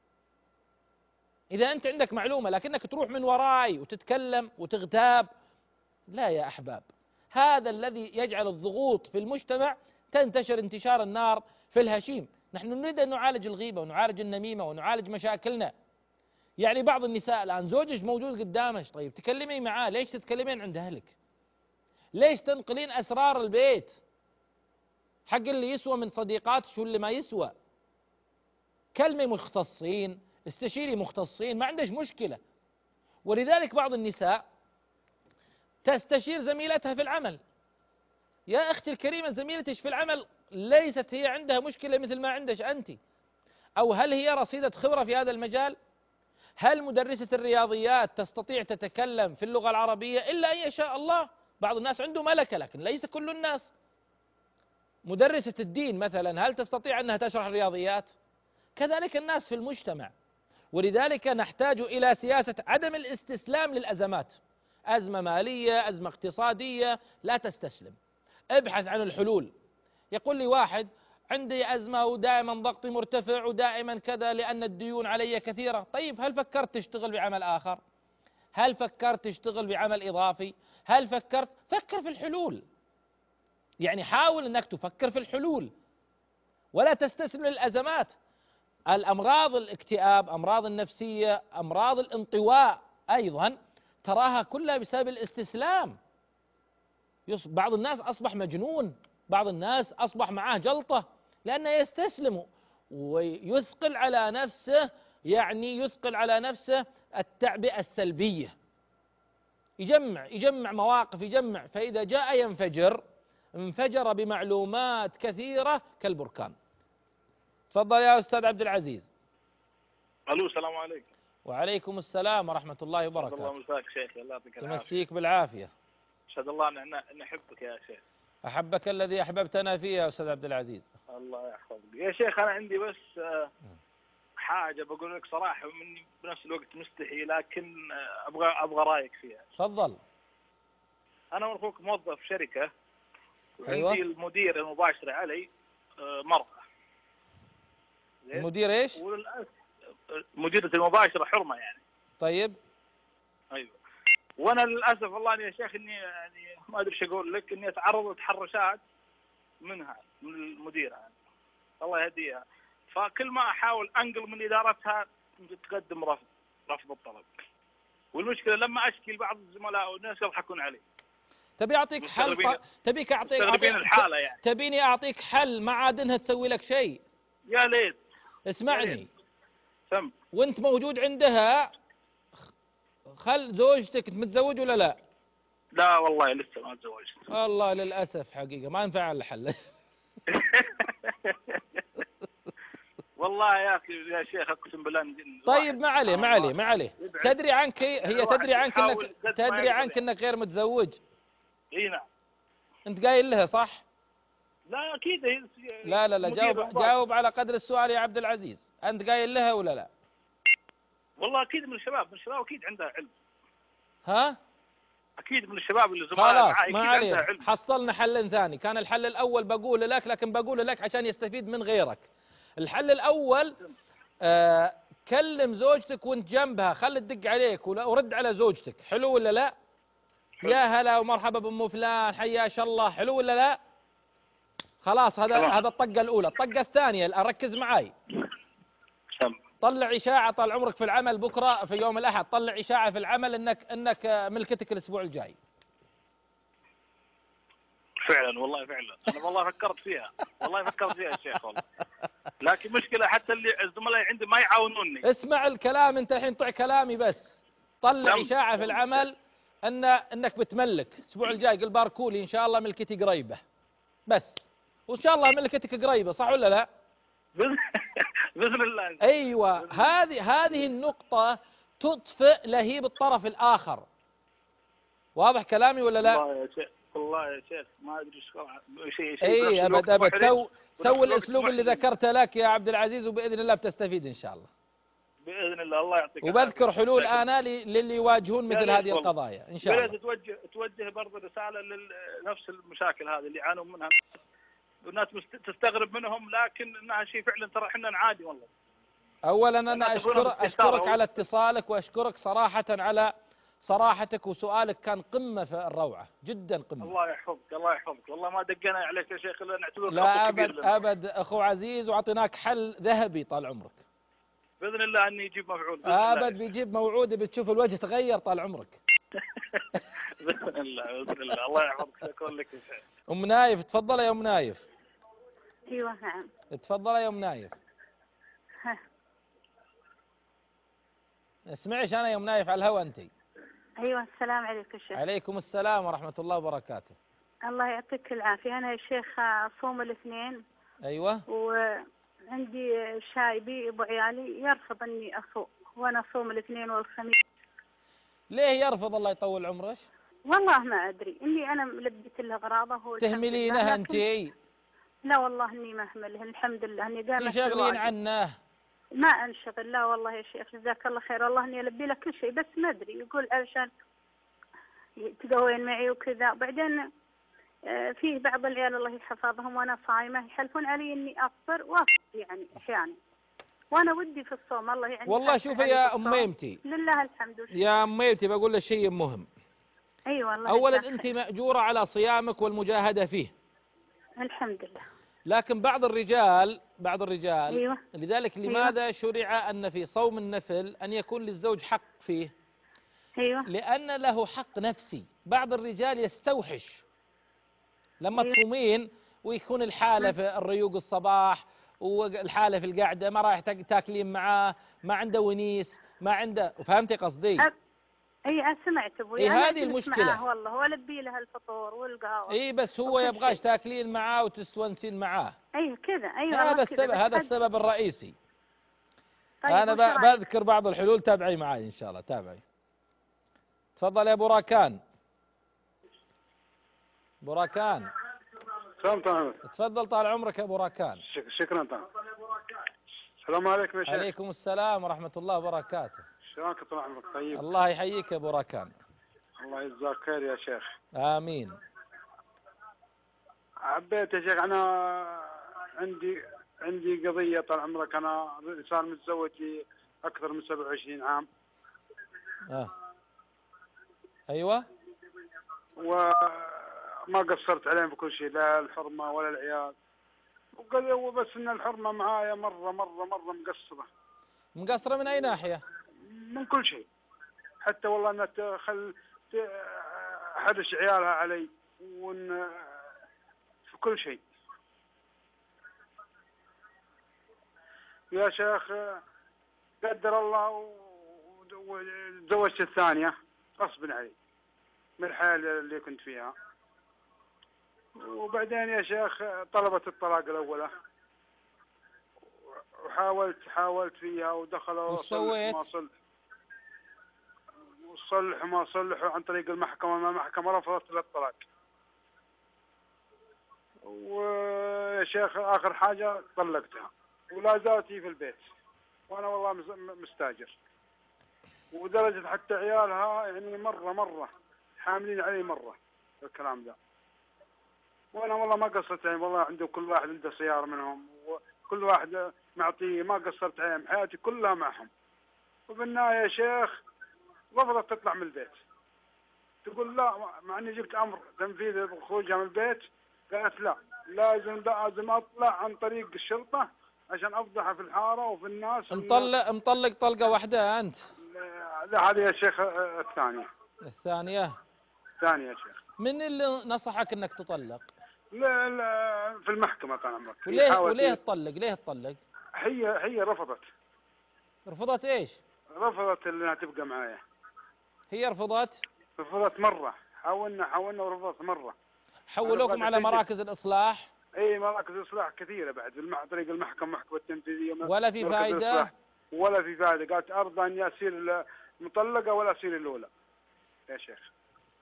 إذا أنت عندك معلومة لكنك تروح من وراي وتتكلم وتغتاب، لا يا أحباب، هذا الذي يجعل الضغوط في المجتمع تنتشر انتشار النار في الهشيم. نحن نريد أن نعالج الغيبة ونعالج النميمة ونعالج مشاكلنا. يعني بعض النساء الآن زوجك موجود قدامك، طيب تكلمي معاه، ليش تتكلمين عند أهلك؟ ليش تنقلين أسرار البيت؟ حق اللي يسوى من صديقاتك واللي ما يسوى. كلمي مختصين، استشيري مختصين، ما عندش مشكلة. ولذلك بعض النساء تستشير زميلتها في العمل. يا أختي الكريمة، زميلتك في العمل ليست هي عندها مشكلة مثل ما عندك أنت. أو هل هي رصيدة خبرة في هذا المجال؟ هل مدرسة الرياضيات تستطيع تتكلم في اللغة العربية إلا أن يشاء الله؟ بعض الناس عنده ملكة لكن ليس كل الناس. مدرسة الدين مثلا هل تستطيع أنها تشرح الرياضيات؟ كذلك الناس في المجتمع. ولذلك نحتاج إلى سياسة عدم الاستسلام للأزمات. أزمة مالية، أزمة اقتصادية، لا تستسلم، ابحث عن الحلول. يقول لي واحد عندي أزمة ودائما ضغطي مرتفع ودائما كذا لأن الديون علي كثيرة. طيب هل فكرت تشتغل بعمل آخر؟ هل فكرت تشتغل بعمل إضافي؟ هل فكرت؟ فكر في الحلول. يعني حاول أنك تفكر في الحلول ولا تستسلم للأزمات. الأمراض الاكتئاب، أمراض النفسية، أمراض الانطواء أيضا تراها كلها بسبب الاستسلام. بعض الناس أصبح مجنون، بعض الناس أصبح معاه جلطة لأنه يستسلم ويثقل على نفسه، يعني يثقل على نفسه التعبئة السلبية. يجمع مواقف، يجمع، فإذا جاء ينفجر انفجر بمعلومات كثيرة كالبركان. تفضل يا أستاذ عبد العزيز. الو السلام عليكم. وعليكم السلام ورحمة الله وبركاته. الله مساك شيخ، الله يعطيك العافية. تمسيك بالعافية. أشهد الله أن نحبك يا شيخ. أحبك الذي أحببتنا فيه يا أستاذ عبد العزيز. الله يحفظك يا شيخ. أنا عندي بس حاجة بقول لك صراحة، مني بنفس الوقت مستحي، لكن أبغى رأيك فيها. تفضل. أنا وأخوك موظف شركة، أيوة. وعندي المدير المباشر علي مرأة. المدير إيش؟ وللأسف مديرة المباشرة حرمة يعني. طيب. أيوة. وانا للاسف والله يا شيخ اني يعني ما ادري ايش اقول لك، اني اتعرض لتحرشات منها، من المديره يعني. الله يهديها. فكل ما احاول انقل من ادارتها تقدم رفض الطلب. والمشكله لما اشكي لبعض الزملاء والناس يضحكون علي. تبي اعطيك حل؟ تبيك اعطيك الحاله يعني. تبيني اعطيك حل ما عاد انها تسوي لك شيء؟ يا ليت. اسمعني. سم. وانت موجود عندها، خل زوجتك متزوج ولا لا؟ لا والله لسه ما تزوجت. والله للأسف حقيقة ما ينفع الحل. والله يا أخي يا شيخ أقسم بالله. طيب ما عليه. تدري عنك، هي تدري عنك انك غير متزوج. اي نعم. انت قايل لها صح؟ لا اكيد لا لا لا، مدير جاوب على قدر السؤال يا عبد العزيز. أنت قايل لها ولا لا؟ والله اكيد من الشباب اكيد عندها علم. ها؟ اكيد من الشباب اللي زملاء خلاص معاي ما اكيد عندها علينا، علم. حصلنا حل ثاني. كان الحل الأول بقوله لك، لكن بقوله لك عشان يستفيد من غيرك. الحل الأول كلم زوجتك وانت جنبها، خلي تدق عليك ورد على زوجتك. حلو ولا لا؟ حلو. يا هلا ومرحبا بأم فلان، حياش الله. حلو ولا لا؟ خلاص، هذا الطقة الأولى. الطقة الثانية ركز معاي. طلع إشاعة طال عمرك في العمل بكرة في يوم الأحد، طلع إشاعة في العمل إنك ملكتك الأسبوع الجاي. فعلا والله فعلا، انا والله فكرت فيها يا شيخ والله. لكن مشكلة حتى اللي الزملاء عندي ما يعاونوني. اسمع الكلام، انت الحين طع كلامي بس. طلع إشاعة في العمل انك بتملك الأسبوع الجاي. قل باركولي ان شاء الله ملكتي قريبة بس، وان شاء الله ملكتك قريبة، صح ولا لا؟ بإذن الله. ايوه، هذه النقطة تطفئ لهيب الطرف الآخر. واضح كلامي ولا لا؟ والله يا شيخ ما ادري شيء. اي ابد. سوي الاسلوب اللي ذكرته لك يا عبد العزيز، وباذن الله بتستفيد ان شاء الله. باذن الله، الله يعطيك. وبذكر حلول انا للي يواجهون مثل هذه القضايا ان شاء الله. توجه برضه رساله لنفس المشاكل هذه اللي يعانون منها، والناس تستغرب منهم، لكن انها شيء فعلا ترى احنا نعادي والله. اولا انا اشكرك على اتصالك، واشكرك صراحه على صراحتك، وسؤالك كان قمة في الروعة، جدا قمة. الله يحفظك والله ما دقنا عليك يا شيخ الا نعتبر لا أبد أخو عزيز، وأعطيناك حل ذهبي طال عمرك. بإذن الله أني يجيب مفعول. أبد بيجيب موعود، بتشوف الوجه تغير طال عمرك. بإذن الله الله يحفظك. شكرا لك يا شيخ. أم نايف، تفضل يا أم نايف. أيوة نعم. تفضل يا أم نايف. اسمعيش أنا يا أم نايف على الهوى أنتي. أيوة السلام عليكم يا شيخ. عليكم السلام ورحمة الله وبركاته. الله يعطيك العافية. أنا يا شيخ أصوم الاثنين. أيوة. وعندي شايبي أبو عيالي يرفض إني أصوم، وأنا أصوم الاثنين والخميس. ليه يرفض الله يطول عمرك؟ والله ما أدري، إني أنا لبيت له أغراضه. تهملينه أنتي؟ لا والله إني ما أهمله، الحمد لله إني قامت. تشغلين عنه؟ ما أنشغل، لا والله يا شيخ جزاك الله خير، والله إني ألبي له كل شيء، بس ما أدري يقول علشان تقوين معي وكذا. بعدين فيه بعض العيال الله يحفظهم وأنا صايمة يحلفون علي إني أفطر وأفطر يعني أحيانا، وأنا ودي في الصوم الله يعني. والله شوفي يا أم ميمتي، لله الحمد يا أم ميمتي بقول لك شيء مهم. أيوة والله. أولا أنت مأجورة على صيامك والمجاهدة فيه الحمد لله. لكن بعض الرجال أيوة. لذلك لماذا شرع أن في صوم النفل أن يكون للزوج حق فيه؟ أيوة. لأن له حق نفسي. بعض الرجال يستوحش لما تصومين ويكون الحالة في الريوق الصباح، والحالة في القعدة، ما رايح تاكلين معاه، ما عنده ونيس، ما عنده. فهمتي قصدي؟ اي سمعت ابوي. هذه المشكلة والله هو لبي له الفطور والقهوة. اي بس هو يبغاش تاكلين معاه وتستونسين معاه. اي كذا. ايوه هذا السبب الرئيسي. طيب انا بذكر بعض الحلول، تابعي معي ان شاء الله، تابعي. تفضل يا ابو راكان. ابو راكان. تفضل طال عمرك يا ابو راكان. شكرا. السلام عليكم يا شيخ. عليكم السلام ورحمة الله وبركاته. شلونك طال عمرك؟ طيب. الله يحييك يا ابو راكان. الله يجزاك خير يا شيخ. امين. عبيت يا شيخ، انا عندي قضية طال عمرك. انا انسان متزوج لي اكثر من 27 عام. ايوه. وما قصرت عليهم بكل شيء، لا الحرمة ولا العيال. وبس ان الحرمة معايا مرة مقصرة من اي ناحية؟ من كل شيء، حتى والله انها حدش عيالها علي، وان في كل شيء يا شيخ. قدر الله وتزوجت الثانية غصب علي من الحالة اللي كنت فيها. وبعدين يا شيخ طلبت الطلاق الأولى، وحاولت فيها ودخلوا صلح ما صلحوا عن طريق المحكمة، ما المحكمة رفضت الطلاق. ويا شيخ آخر حاجة طلقتها ولا زالت هي في البيت، وأنا والله مستاجر، ودرجة حتى عيالها يعني مرة حاملين علي مرة الكلام ده. وأنا والله ما قصرت يعني، والله عنده كل واحد عنده سيارة منهم وكل واحد معطيه، ما قصرت عليهم، حياتي كلها معهم. وبالنهاية يا شيخ رفضت تطلع من البيت، تقول لا، مع اني جبت امر تنفيذ خروجها من البيت، قالت لا، لازم اطلع عن طريق الشرطة عشان افضحها في الحارة وفي الناس. مطلق طلقة واحدة أنت؟ لا هذه يا شيخ الثانية. الثانية يا شيخ. من اللي نصحك انك تطلق؟ لا في المحكمة كان عمرك. وليه تطلق؟ ليه تطلق؟ هي رفضت ايش؟ رفضت انها تبقى معايا. هي رفضت مرة، حاولنا ورفضت مرة. حولوكم على مراكز الإصلاح؟ اي مراكز إصلاح كثيرة بعد طريق المحكمة التنفيذية، ولا في فائدة؟ ولا في فائدة. قالت أرضى أني أصير مطلقة ولا أصير الأولى يا شيخ.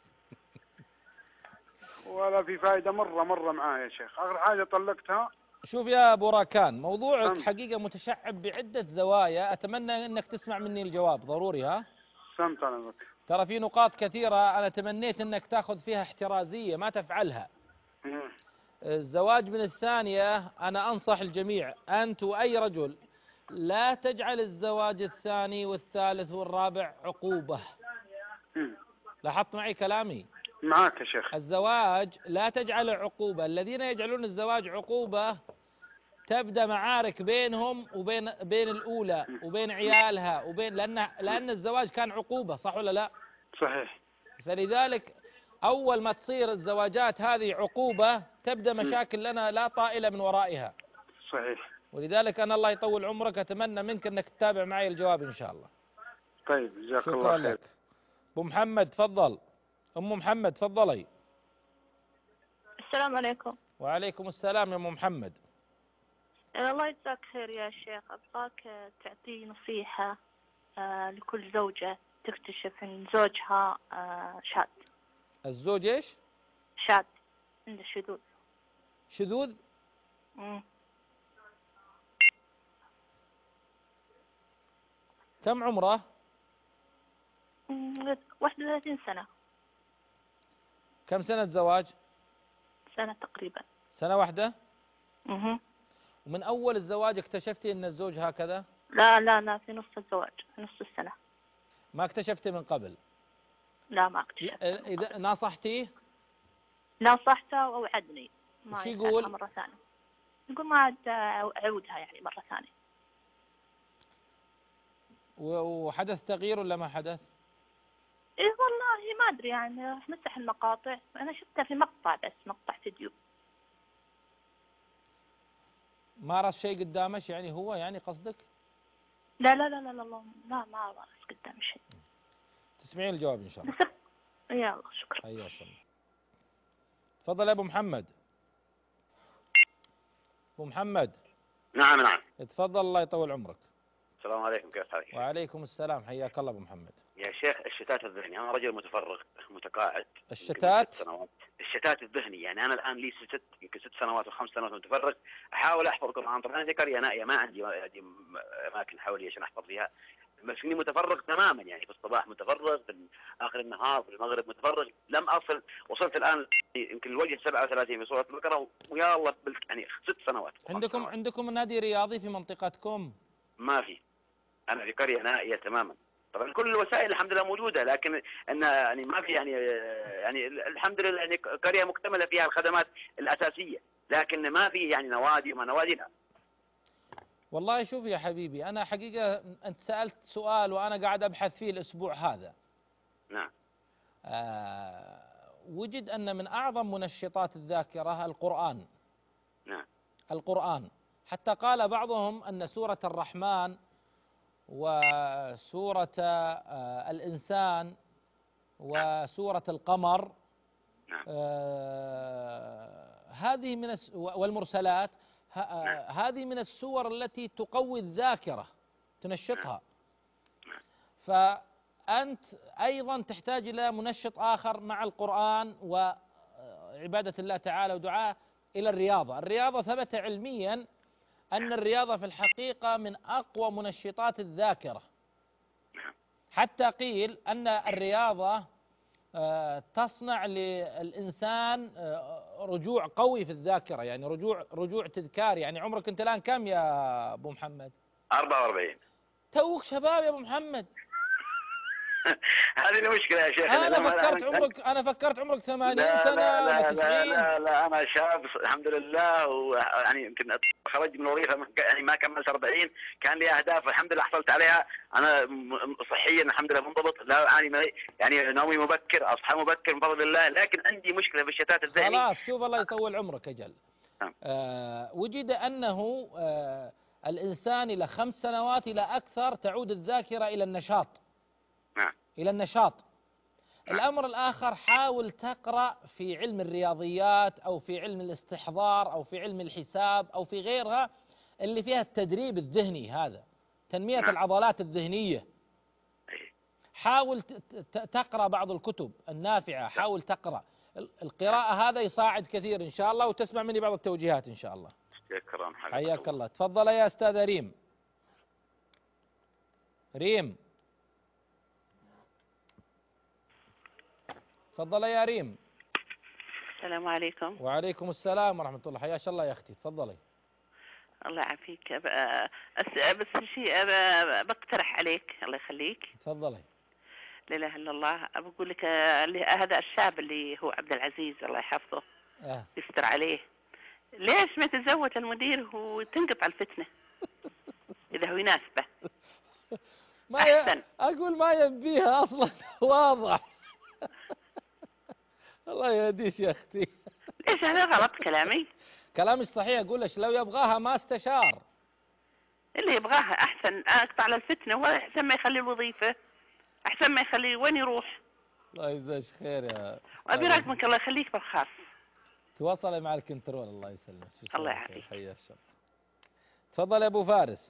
ولا في فائدة مرة معايا يا شيخ. آخر حاجة طلقتها. شوف يا أبو راكان، موضوعك حقيقة متشعب بعدة زوايا، أتمنى أنك تسمع مني الجواب ضروري. ها؟ سمت أنا بك. ترى في نقاط كثيرة أنا تمنيت أنك تأخذ فيها احترازية ما تفعلها. الزواج من الثانية أنا أنصح الجميع، أنت وأي رجل، لا تجعل الزواج الثاني والثالث والرابع عقوبة. لاحظت معي كلامي؟ معك يا شيخ. الزواج لا تجعله عقوبة. الذين يجعلون الزواج عقوبة تبدأ معارك بينهم وبين الأولى وبين عيالها لأن الزواج كان عقوبة، صح ولا لا؟ صحيح. فلذلك أول ما تصير الزواجات هذه عقوبة تبدأ مشاكل لنا لا طائلة من ورائها. صحيح. ولذلك أنا الله يطول عمرك أتمنى منك أنك تتابع معي الجواب إن شاء الله. طيب جزاك الله خير. شكرا لك. أبو محمد تفضل. أم محمد تفضلي. السلام عليكم. وعليكم السلام يا أم محمد. الله يجزاك خير يا شيخ، أبغاك تعطي نصيحة لكل زوجة تكتشف أن زوجها شاذ. الزوج إيش؟ شاذ، عنده شذوذ. شذوذ؟ كم عمره؟ 31 سنة. كم سنة زواج؟ سنة تقريبا. سنة واحدة؟ ومن أول الزواج اكتشفتي أن الزوج هكذا؟ لا في نص الزواج، في نص السنة. ما اكتشفتي من قبل؟ لا ما اكتشفت. إذا ناصحتيه؟ ناصحته ووعدني ما يقول؟ مرة ثانية. يقول ما عاد أعودها يعني مرة ثانية. وحدث تغيير ولا ما حدث؟ إيه والله ما أدري يعني، مسح المقاطع، أنا شفتها في مقطع بس، مقطع فيديو. مارس شيء قدامش يعني هو يعني قصدك؟ لا ما مارس قدام شيء. تسمعين الجواب إن شاء الله. يلا شكرا. حياك الله. تفضل يا أبو محمد. أبو محمد. نعم. تفضل الله يطول عمرك. السلام عليكم، كيف حالك؟ وعليكم السلام، حياك الله أبو محمد. يا شيخ الشتات الذهني، أنا رجل متفرغ متقاعد. الشتات؟ الشتات الذهني، يعني أنا الآن لي يمكن 6 سنوات و5 سنوات متفرغ، أحاول أحفظ القرآن. طبعا أنا في قرية نائية، ما عندي أماكن حولي عشان أحفظ فيها، بس إني متفرغ تماما، يعني في الصباح متفرغ، في آخر النهار، في المغرب متفرغ، لم أصل. وصلت الآن يمكن الوجه 37 في سورة البقرة، ويا الله يعني 6 سنوات. عندكم نادي رياضي في منطقتكم؟ ما في، أنا في قرية نائية تماما. طبعا كل الوسائل الحمد لله موجودة، لكن أن يعني ما في يعني الحمد لله يعني قرية مكتملة فيها الخدمات الأساسية، لكن ما في يعني نوادي وما نوادي لا. والله شوف يا حبيبي، أنا حقيقة أنت سألت سؤال وأنا قاعد أبحث فيه الأسبوع هذا. نعم. وجد أن من أعظم منشطات الذاكرة القرآن. نعم. القرآن، حتى قال بعضهم أن سورة الرحمن وسورة الإنسان وسورة القمر هذه من والمرسلات هذه من السور التي تقوي الذاكرة تنشطها. فأنت أيضا تحتاج إلى منشط آخر مع القرآن وعبادة الله تعالى ودعاء، إلى الرياضة. الرياضة ثبت علميا أن الرياضة في الحقيقة من أقوى منشطات الذاكرة، حتى قيل أن الرياضة تصنع للإنسان رجوع قوي في الذاكرة، يعني رجوع تذكاري. يعني عمرك أنت الآن كم يا أبو محمد؟ 44. توك شباب يا أبو محمد. هذه المشكلة يا شيخ. أنا فكرت عمرك 80 لا سنة لا ولا لا 90. لا أنا شاب الحمد لله، ويعني يمكن خرجت من الوظيفة يعني ما كملت 40. كان لي أهداف الحمد لله حصلت عليها. أنا صحيا الحمد لله منضبط، لا أعاني يعني نومي مبكر، أصحى مبكر من فضل الله، لكن عندي مشكلة في الشتات الذهني. خلاص شوف الله يطول عمرك أجل. وجد أنه الإنسان إلى 5 سنوات إلى أكثر تعود الذاكرة إلى النشاط. إلى النشاط. الأمر الآخر، حاول تقرأ في علم الرياضيات أو في علم الاستحضار أو في علم الحساب أو في غيرها اللي فيها التدريب الذهني، هذا تنمية العضلات الذهنية. حاول تقرأ بعض الكتب النافعة، حاول تقرأ. القراءة هذا يساعد كثير إن شاء الله، وتسمع مني بعض التوجيهات إن شاء الله. شكرا حياك الله. تفضل يا أستاذ ريم. ريم تفضل يا ريم. السلام عليكم. وعليكم السلام ورحمة الله. حياك الله يا أختي، تفضلي. الله يعافيك. بس شيء بقترح عليك، الله يخليك. تفضلي. لا اله الا الله. بقول لك هذا الشاب اللي هو عبد العزيز الله يحفظه يستر عليه، ليش ما تتزوج المدير وتنقطع الفتنة إذا هو يناسبه؟ أقول ما يبيها أصلا واضح. الله يهديش يا أختي. ليش هذا غلط كلامي؟ كلامي صحيح. أقول لك لو يبغاها ما استشار. اللي يبغاها أحسن أقطع على الفتنة، وأحسن ما يخلي الوظيفة، أحسن ما يخلي وين يروح. الله يجزاك خير يا أبي رقمك الله يخليك بالخاص. تواصلي مع الكنترول. الله يسلمك. الله يعافيك. حيا الشر. تفضل يا أبو فارس.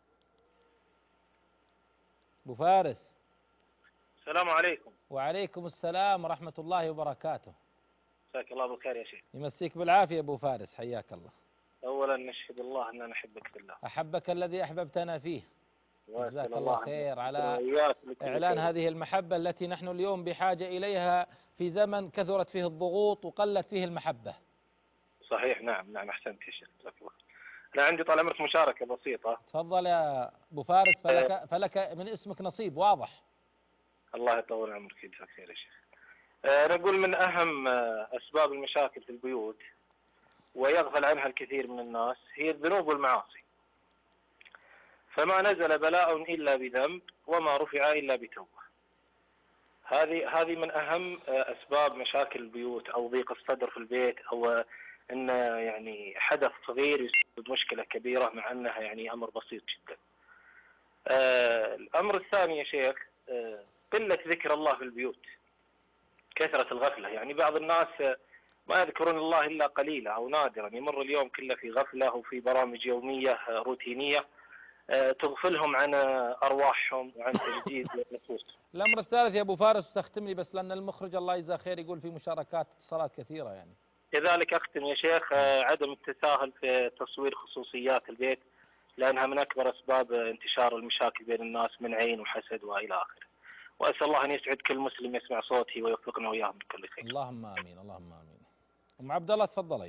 أبو فارس. السلام عليكم. وعليكم السلام ورحمة الله وبركاته. مساك الله بالخير يا شيخ. يمسيك بالعافية أبو فارس، حياك الله. أولا نشهد الله أننا نحبك في الله. أحبك الذي أحببتنا فيه. جزاك الله الله خير على إعلان هذه المحبة التي نحن اليوم بحاجة إليها في زمن كثرت فيه الضغوط وقلت فيه المحبة. صحيح. نعم أحسنت يا شيخ. جزاك الله. أنا عندي طال عمرك مشاركة بسيطة. تفضل يا أبو فارس. فلك من اسمك نصيب واضح. الله يطول عمرك. جزاك خير يا شيخ. نقول من أهم أسباب المشاكل في البيوت ويغفل عنها الكثير من الناس هي الذنوب والمعاصي. فما نزل بلاء إلا بذنب وما رفع إلا بتوبة. هذه من أهم أسباب مشاكل البيوت أو ضيق الصدر في البيت، أو أن يعني حدث صغير يسبب مشكلة كبيرة مع أنها يعني أمر بسيط جدا. الأمر الثاني يا شيخ قلة ذكر الله في البيوت، كثرة الغفلة. يعني بعض الناس ما يذكرون الله إلا قليلا أو نادرا، يمر اليوم كله في غفلة وفي برامج يومية روتينية تغفلهم عن أرواحهم وعن تجديد النفوس. الأمر الثالث يا أبو فارس، تختم لي بس لأن المخرج الله يجزاه خير يقول في مشاركات اتصالات كثيرة يعني. كذلك أختم يا شيخ عدم التساهل في تصوير خصوصيات البيت، لأنها من أكبر أسباب انتشار المشاكل بين الناس من عين وحسد وإلى آخره. وأسأل الله أن يسعد كل مسلم يسمع صوتي ويوفقنا وإياهم بكل خير. اللهم آمين. اللهم آمين. أم عبد الله تفضلي.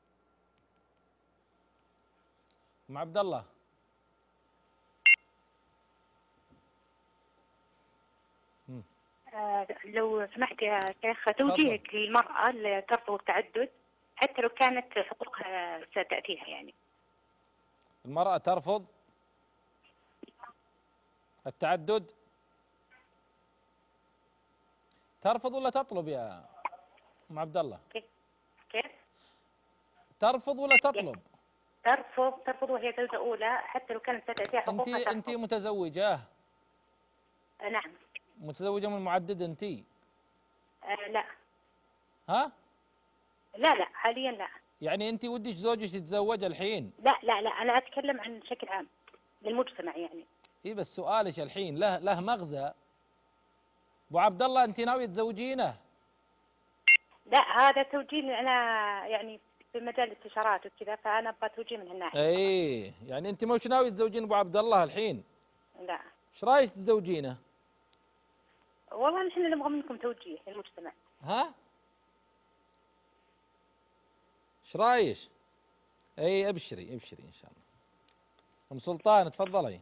أم عبد الله. لو سمحت يا شيخ توجيهك للمرأة اللي ترفض التعدد حتى لو كانت حقوقها ستأتيها. يعني المرأة ترفض التعدد، ترفض ولا تطلب يا أم عبد الله؟ كيف؟ ترفض ولا تطلب؟ ترفض وهي زوجة أولى حتى لو كانت ستأتيها حقوقها. أنت متزوجة؟ نعم. متزوجة من معدد أنت؟ لا. ها؟ لا حاليا لا. يعني أنت ودك زوجك يتزوج الحين؟ لا أنا أتكلم عن بشكل عام للمجتمع يعني. إيه بس سؤالش الحين له مغزى. أبو عبد الله أنت ناوية تزوجينه؟ لا هذا توجيه أنا يعني في مجال الاستشارات وكذا، فأنا أبغى توجيه من هالناحية. اي يعني انت مش ناوي تزوجين ابو عبد الله الحين؟ لا ايش رايك تزوجينه؟ والله نحن نبغى منكم توجيه للمجتمع. ها؟ ايش رايك؟ اي ابشري ابشري ان شاء الله. ام سلطان تفضلي.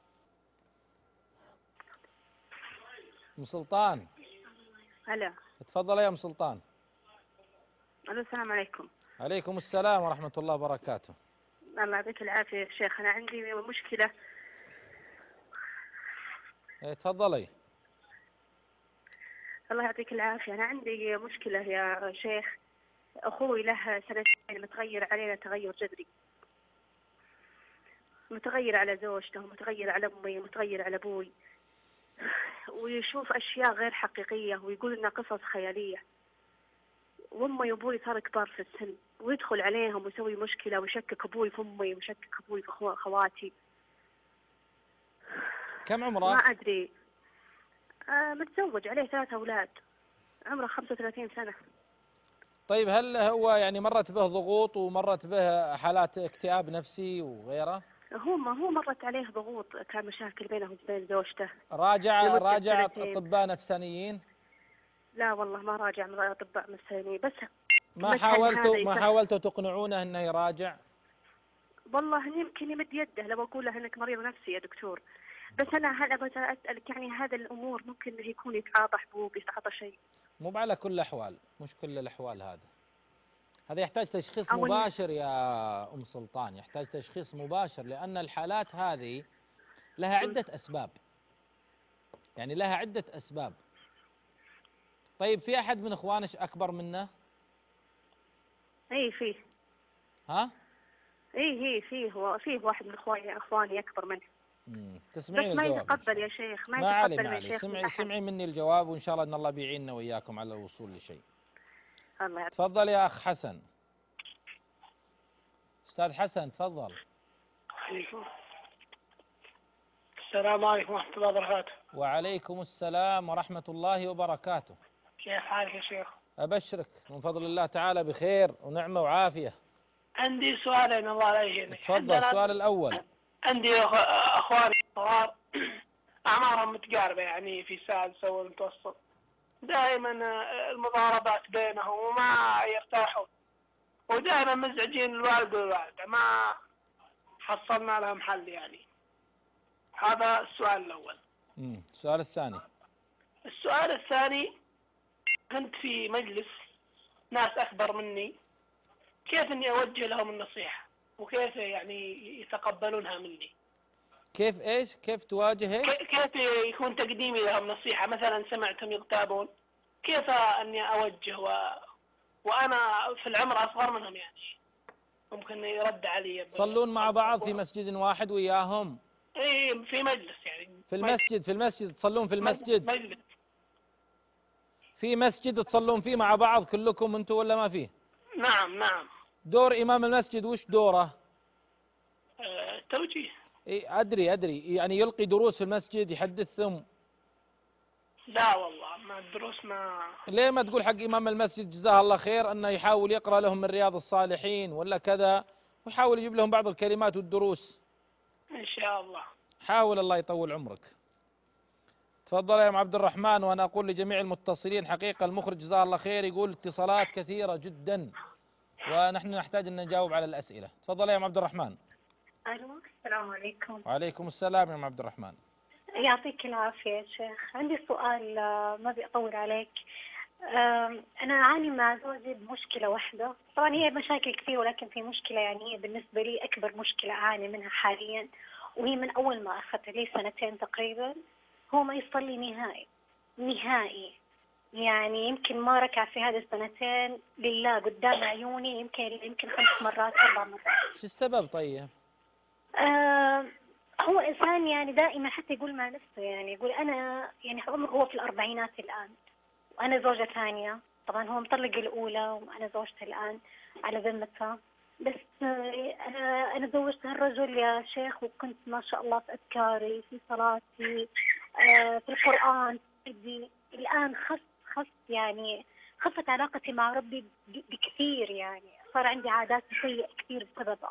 ام سلطان. هلا. تفضلي يا ام سلطان. السلام عليكم. عليكم السلام ورحمة الله وبركاته. الله يعطيك العافية يا شيخ. أنا عندي مشكلة. تفضلي. الله يعطيك العافية. أنا عندي مشكلة يا شيخ. أخوي له سنتين متغير علينا تغير جذري، متغير على زوجته ومتغير على أمي ومتغير على أبوي، ويشوف أشياء غير حقيقية ويقول إنها قصص خيالية. وأمي وأبوي صار كبار في السن، ويدخل عليهم ويسوي مشكلة ويشكك أبوي في أمي ويشكك أبوي في خواتي. كم عمره؟ ما أدري. متزوج، عليه 3 أولاد، عمره 35 سنة. طيب هل هو يعني مرت به ضغوط ومرت به حالات اكتئاب نفسي وغيره؟ هو مرت عليه ضغوط، كان مشاكل بينه وبين زوجته. راجع أطباء نفسانيين؟ لا والله ما راجع أطباء نفسانيين، بس ما حاولتوا تقنعونه انه يراجع؟ والله يمكن يمد يده لو اقول له انك مريض نفسي يا دكتور، بس انا ابغى اسالك يعني هذا الامور ممكن انه يكون يتعاطى حبوب، يتعاطى شيء؟ مو على كل الاحوال، مش كل الاحوال. هذا يحتاج تشخيص مباشر يا ام سلطان، يحتاج تشخيص مباشر، لان الحالات هذه لها عدة اسباب، يعني لها عدة اسباب. طيب في احد من اخوانك اكبر منه؟ اي فيه. ها؟ اي فيه واحد من اخواني اكبر منه. تسمعين بس ما الجواب يتقبل يا شيخ، ما يتقبل يا شيخ. سمعي مني الجواب، وان شاء الله ان الله بيعيننا واياكم على الوصول لشيء. الله يعطيك. تفضل يا اخ حسن. استاذ حسن تفضل. السلام عليكم ورحمة الله وبركاته. وعليكم السلام ورحمة الله وبركاته. كيف حالك يا شيخ؟ أبشرك من فضل الله تعالى بخير ونعمة وعافية. عندي سؤالين الله لا يهينك. تفضل. السؤال الأول، عندي أخواني صغار أعمارهم متقاربة، يعني في سادسة والمتوسط، دائما المضاربات بينهم وما يرتاحون، ودائما مزعجين الوالد والوالدة، ما حصلنا لهم حل يعني. هذا السؤال الأول. السؤال الثاني. السؤال الثاني، كنت في مجلس ناس أكبر مني، كيف إني أوجه لهم النصيحة وكيف يعني يتقبلونها مني؟ كيف إيش؟ كيف تواجه؟ كيف يكون تقديمي لهم نصيحة؟ مثلا سمعتهم يغتابون، كيف أني أوجه وأنا في العمر أصغر منهم، يعني ممكن يرد علي. تصلون مع بعض في مسجد واحد وياهم؟ إيه في مجلس يعني. في المسجد تصلون في المسجد؟ مجلس. في مسجد تصلون فيه مع بعض كلكم انتم ولا ما فيه؟ نعم. دور إمام المسجد وش دوره؟ توجيه. إيه أدري يعني يلقي دروس في المسجد يحدثهم؟ لا والله ما الدروس ما. ليه ما تقول حق إمام المسجد جزاه الله خير أنه يحاول يقرأ لهم من رياض الصالحين ولا كذا، ويحاول يجيب لهم بعض الكلمات والدروس؟ إن شاء الله. حاول الله يطول عمرك. تفضل يا ام عبد الرحمن. وانا اقول لجميع المتصلين حقيقة المخرج جزاه الله خير يقول اتصالات كثيرة جدا ونحن نحتاج ان نجاوب على الاسئلة. تفضل يا ام عبد الرحمن. الو السلام عليكم. وعليكم السلام يا ام عبد الرحمن. يعطيك العافية يا شيخ. عندي سؤال ما بيطول عليك. أنا أعاني مع زوجي بمشكلة واحدة، طبعا هي مشاكل كثير ولكن في مشكلة يعني هي بالنسبة لي أكبر مشكلة أعاني منها حاليا، وهي من أول ما أخذت لي 2 تقريبا. هو ما يصلي نهائي، يعني يمكن ما ركع في هذه 2 لله قدام عيوني يمكن 5 مرات 4 مرات. شو السبب طيب؟ هو إنسان يعني دائما حتى يقول مع نفسه، يعني يقول أنا يعني عمره هو في الأربعينات الآن وأنا زوجة ثانية، طبعا هو مطلق الأولى وأنا زوجته الآن على ذمته، بس أنا زوجت هالرجل يا شيخ وكنت ما شاء الله في أذكاري في صلاتي في القرآن. الآن خص يعني خفت علاقتي مع ربي بكثير، يعني صار عندي عادات سيئة كثير بسببها.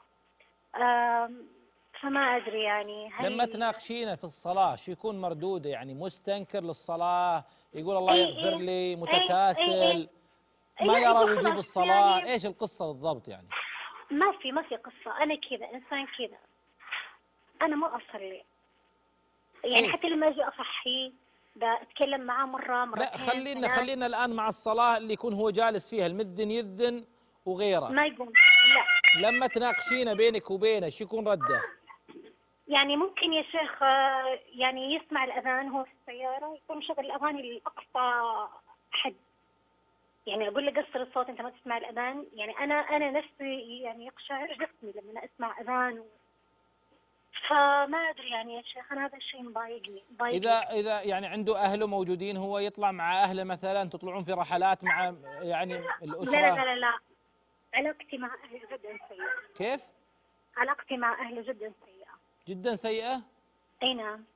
فما أدري يعني لما تناقشينه في الصلاة شو يكون مردوده؟ يعني مستنكر للصلاة، يقول الله يغفر لي، متكاسل، ما يرى وجوب الصلاة، يعني ايش القصة بالضبط يعني؟ ما في قصة، أنا كذا إنسان كذا، أنا ما أصلي يعني. حتى لما أجي أصحي بتكلم معاه مرتين. لا خلينا الآن مع الصلاة اللي يكون هو جالس فيها، المدن يذن وغيره ما يقوم. لا لما تناقشينه بينك وبينه شو يكون رده؟ يعني ممكن يا شيخ يعني يسمع الأذان هو في السيارة، يكون مشغل الأغاني لأقصى حد، يعني أقول له قصر الصوت أنت ما تسمع الأذان. يعني أنا نفسي يعني يقشعر جسمي لما أنا أسمع أذان. فما أدري يعني يا شيخ، أنا هذا الشيء مضايقني. إذا يعني عنده أهله موجودين، هو يطلع مع أهله مثلا، تطلعون في رحلات مع يعني الأسرة؟ لا علاقتي مع أهلي جدا سيئة. كيف؟ علاقتي مع أهلي جدا سيئة. جدا سيئة؟ أي نعم.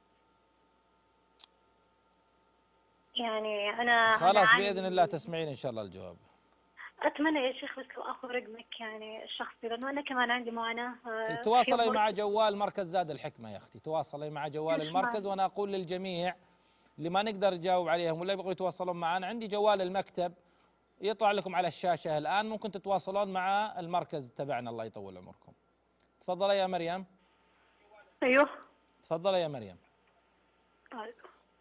يعني أنا خلاص بإذن الله تسمعين إن شاء الله الجواب. أتمنى يا شيخ بس لو أخذ رقمك يعني الشخصي، لأنه أنا كمان عندي معاناة. تواصلي مع جوال مركز زاد الحكمة يا أختي، تواصلي مع جوال المركز، وأنا أقول للجميع اللي ما نقدر نجاوب عليهم ولا يبغوا يتواصلون معنا، عندي جوال المكتب يطلع لكم على الشاشة الآن، ممكن تتواصلون مع المركز تبعنا. الله يطول عمركم. تفضلي يا مريم. أيوه تفضلي يا مريم. طيب.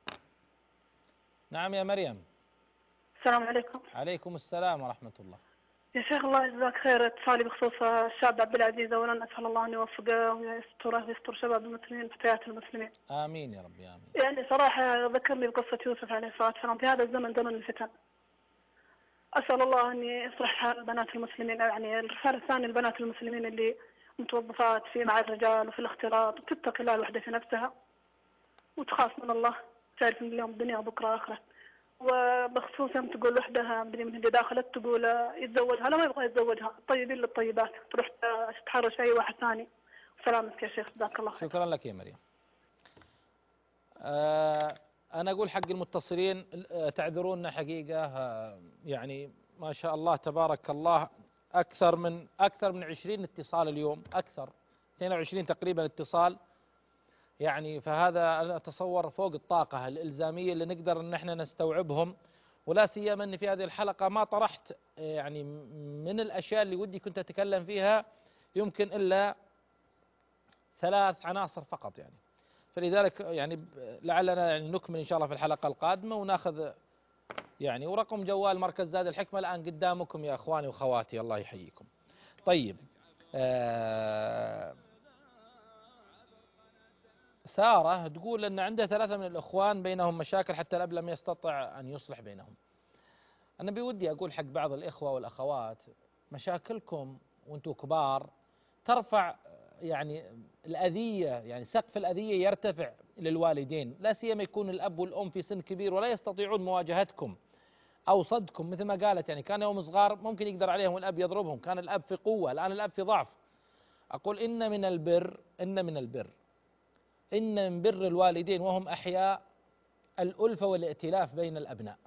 نعم يا مريم. السلام عليكم. عليكم السلام ورحمة الله. يا شيخ الله يجزاك خير، اتصالي بخصوص الشاب عبد العزيز، أولا أسأل الله أن يوفقه ويستره ويستر شباب المسلمين وفتيات المسلمين. آمين يا ربي آمين. يعني صراحة ذكرني بقصة يوسف عليه الصلاة والسلام. في هذا الزمن زمن الفتن، أسأل الله أن يصلح حال بنات المسلمين. يعني الرسالة الثانية لبنات المسلمين اللي متوظفات في مع الرجال وفي الاختلاط، وتتقي الله الوحدة في نفسها وتخاف من الله، تعرف من اليوم الدنيا وبكرة آخرة. وبخصوص يوم تقول وحدها من اللي داخلت تقول يتزوجها، لا ما يبغى يتزوجها، الطيبين للطيبات، تروح تتحرش في أي واحد ثاني. سلامتك يا شيخ، جزاك الله خير. شكرا لك يا مريم. أنا أقول حق المتصلين تعذرونا حقيقة، يعني ما شاء الله تبارك الله أكثر من 20 اتصال اليوم، أكثر 22 تقريبا اتصال، يعني فهذا أنا أتصور فوق الطاقة الإلزامية اللي نقدر أن احنا نستوعبهم، ولا سيما أن في هذه الحلقة ما طرحت يعني من الأشياء اللي ودي كنت أتكلم فيها يمكن إلا 3 عناصر فقط، يعني فلذلك يعني لعلنا يعني نكمل إن شاء الله في الحلقة القادمة وناخذ يعني. ورقم جوال مركز زاد الحكمة الآن قدامكم يا أخواني وخواتي، الله يحييكم. طيب سارة تقول أن عندها 3 من الإخوان بينهم مشاكل حتى الأب لم يستطع أن يصلح بينهم. أنا بودي أقول حق بعض الإخوة والأخوات، مشاكلكم وأنتم كبار ترفع يعني الأذية، يعني سقف الأذية يرتفع للوالدين، لا سيما يكون الأب والأم في سن كبير ولا يستطيعون مواجهتكم أو صدكم. مثل ما قالت يعني كان يوم صغار ممكن يقدر عليهم والأب يضربهم، كان الأب في قوة، الآن الأب في ضعف. أقول إن من بر الوالدين وهم أحياء الألفة والائتلاف بين الأبناء.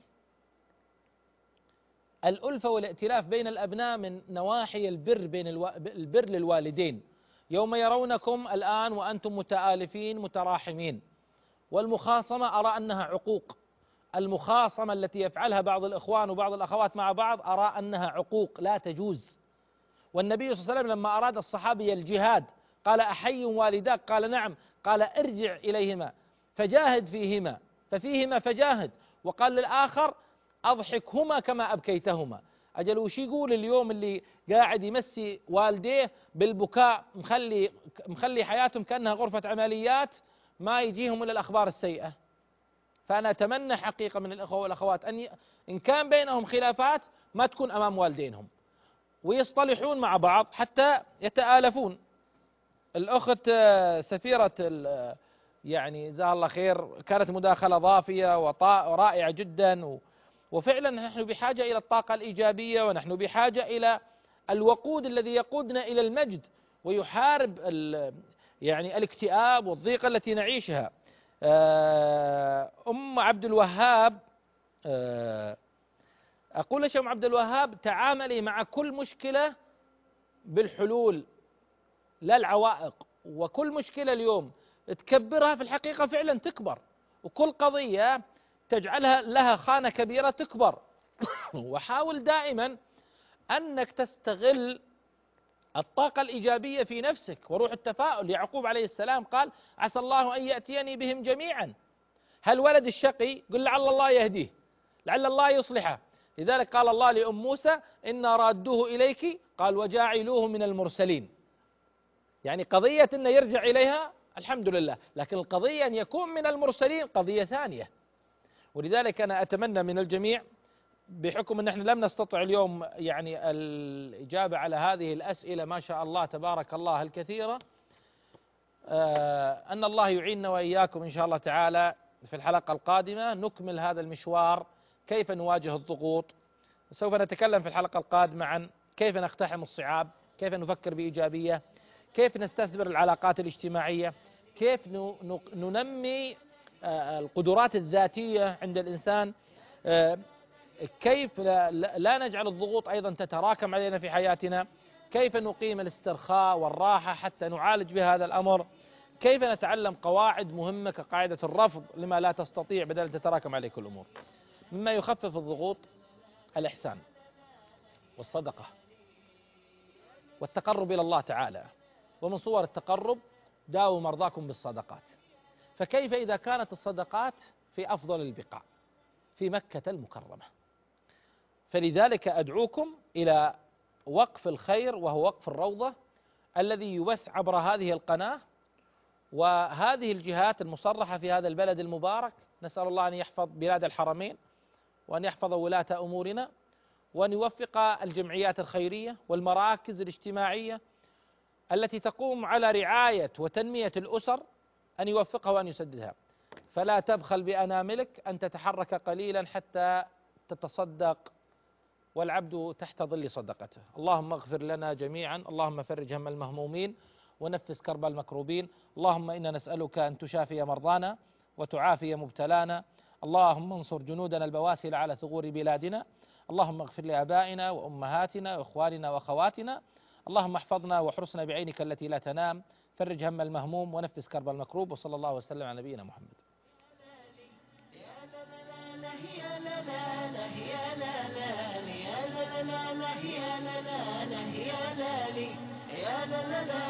الألفة والائتلاف بين الأبناء من نواحي البر للوالدين، يوم يرونكم الآن وأنتم متآلفين متراحمين. والمخاصمة أرى أنها عقوق، المخاصمة التي يفعلها بعض الإخوان وبعض الأخوات مع بعض أرى أنها عقوق لا تجوز. والنبي صلى الله عليه وسلم لما أراد الصحابي الجهاد قال أحي والداك؟ قال نعم. قال ارجع إليهما فجاهد فيهما، ففيهما فجاهد. وقال للآخر أضحكهما كما أبكيتهما. أجل وش يقول اليوم اللي قاعد يمسي والديه بالبكاء، مخلي حياتهم كأنها غرفة عمليات، ما يجيهم إلا الأخبار السيئة. فأنا أتمنى حقيقة من الأخوة والأخوات إن كان بينهم خلافات ما تكون أمام والدينهم، ويصطلحون مع بعض حتى يتآلفون. الأخت سفيرة يعني جزاها الله خير كانت مداخلة ضافية ورائعة جدا، وفعلا نحن بحاجة إلى الطاقة الإيجابية، ونحن بحاجة إلى الوقود الذي يقودنا إلى المجد ويحارب يعني الاكتئاب والضيقة التي نعيشها. أم عبد الوهاب أقول لشيخ عبد الوهاب تعاملي مع كل مشكلة بالحلول لا العوائق، وكل مشكلة اليوم تكبرها في الحقيقة فعلا تكبر، وكل قضية تجعلها لها خانة كبيرة تكبر. وحاول دائما أنك تستغل الطاقة الإيجابية في نفسك وروح التفاؤل. يعقوب عليه السلام قال عسى الله أن يأتيني بهم جميعا. هل ولد الشقي قل لعل الله يهديه، لعل الله يصلحه. لذلك قال الله لأم موسى إنا رادوه إليك قال وجاعلوه من المرسلين. يعني قضية أنه يرجع إليها الحمد لله، لكن القضية أن يكون من المرسلين قضية ثانية. ولذلك أنا أتمنى من الجميع، بحكم أن احنا لم نستطع اليوم يعني الإجابة على هذه الأسئلة ما شاء الله تبارك الله الكثيرة، أن الله يعيننا وإياكم إن شاء الله تعالى في الحلقة القادمة نكمل هذا المشوار، كيف نواجه الضغوط. سوف نتكلم في الحلقة القادمة عن كيف نقتحم الصعاب، كيف نفكر بإيجابية، كيف نستثمر العلاقات الاجتماعية، كيف ننمي القدرات الذاتية عند الإنسان، كيف لا نجعل الضغوط أيضا تتراكم علينا في حياتنا، كيف نقيم الاسترخاء والراحة حتى نعالج بهذا الأمر، كيف نتعلم قواعد مهمة كقاعدة الرفض لما لا تستطيع بدل أن تتراكم عليك الأمور. مما يخفف الضغوط الإحسان والصدقة والتقرب إلى الله تعالى، ومن صور التقرب داووا مرضاكم بالصدقات. فكيف إذا كانت الصدقات في أفضل البقاع في مكة المكرمة؟ فلذلك أدعوكم إلى وقف الخير وهو وقف الروضة الذي يبث عبر هذه القناة وهذه الجهات المصرحة في هذا البلد المبارك. نسأل الله أن يحفظ بلاد الحرمين وأن يحفظ ولاة أمورنا وأن يوفق الجمعيات الخيرية والمراكز الاجتماعية التي تقوم على رعاية وتنمية الأسر، أن يوفقها وأن يسددها. فلا تبخل بأناملك أن تتحرك قليلا حتى تتصدق، والعبد تحت ظل صدقته. اللهم اغفر لنا جميعا، اللهم فرج هم المهمومين ونفس كرب المكروبين. اللهم إنا نسألك أن تشافي مرضانا وتعافي مبتلانا. اللهم انصر جنودنا البواسل على ثغور بلادنا. اللهم اغفر لآبائنا وأمهاتنا وإخواننا وأخواتنا. اللهم احفظنا واحرسنا بعينك التي لا تنام. فرج هم المهموم ونفس كرب المكروب. وصلى الله وسلم على نبينا محمد. لا لا لا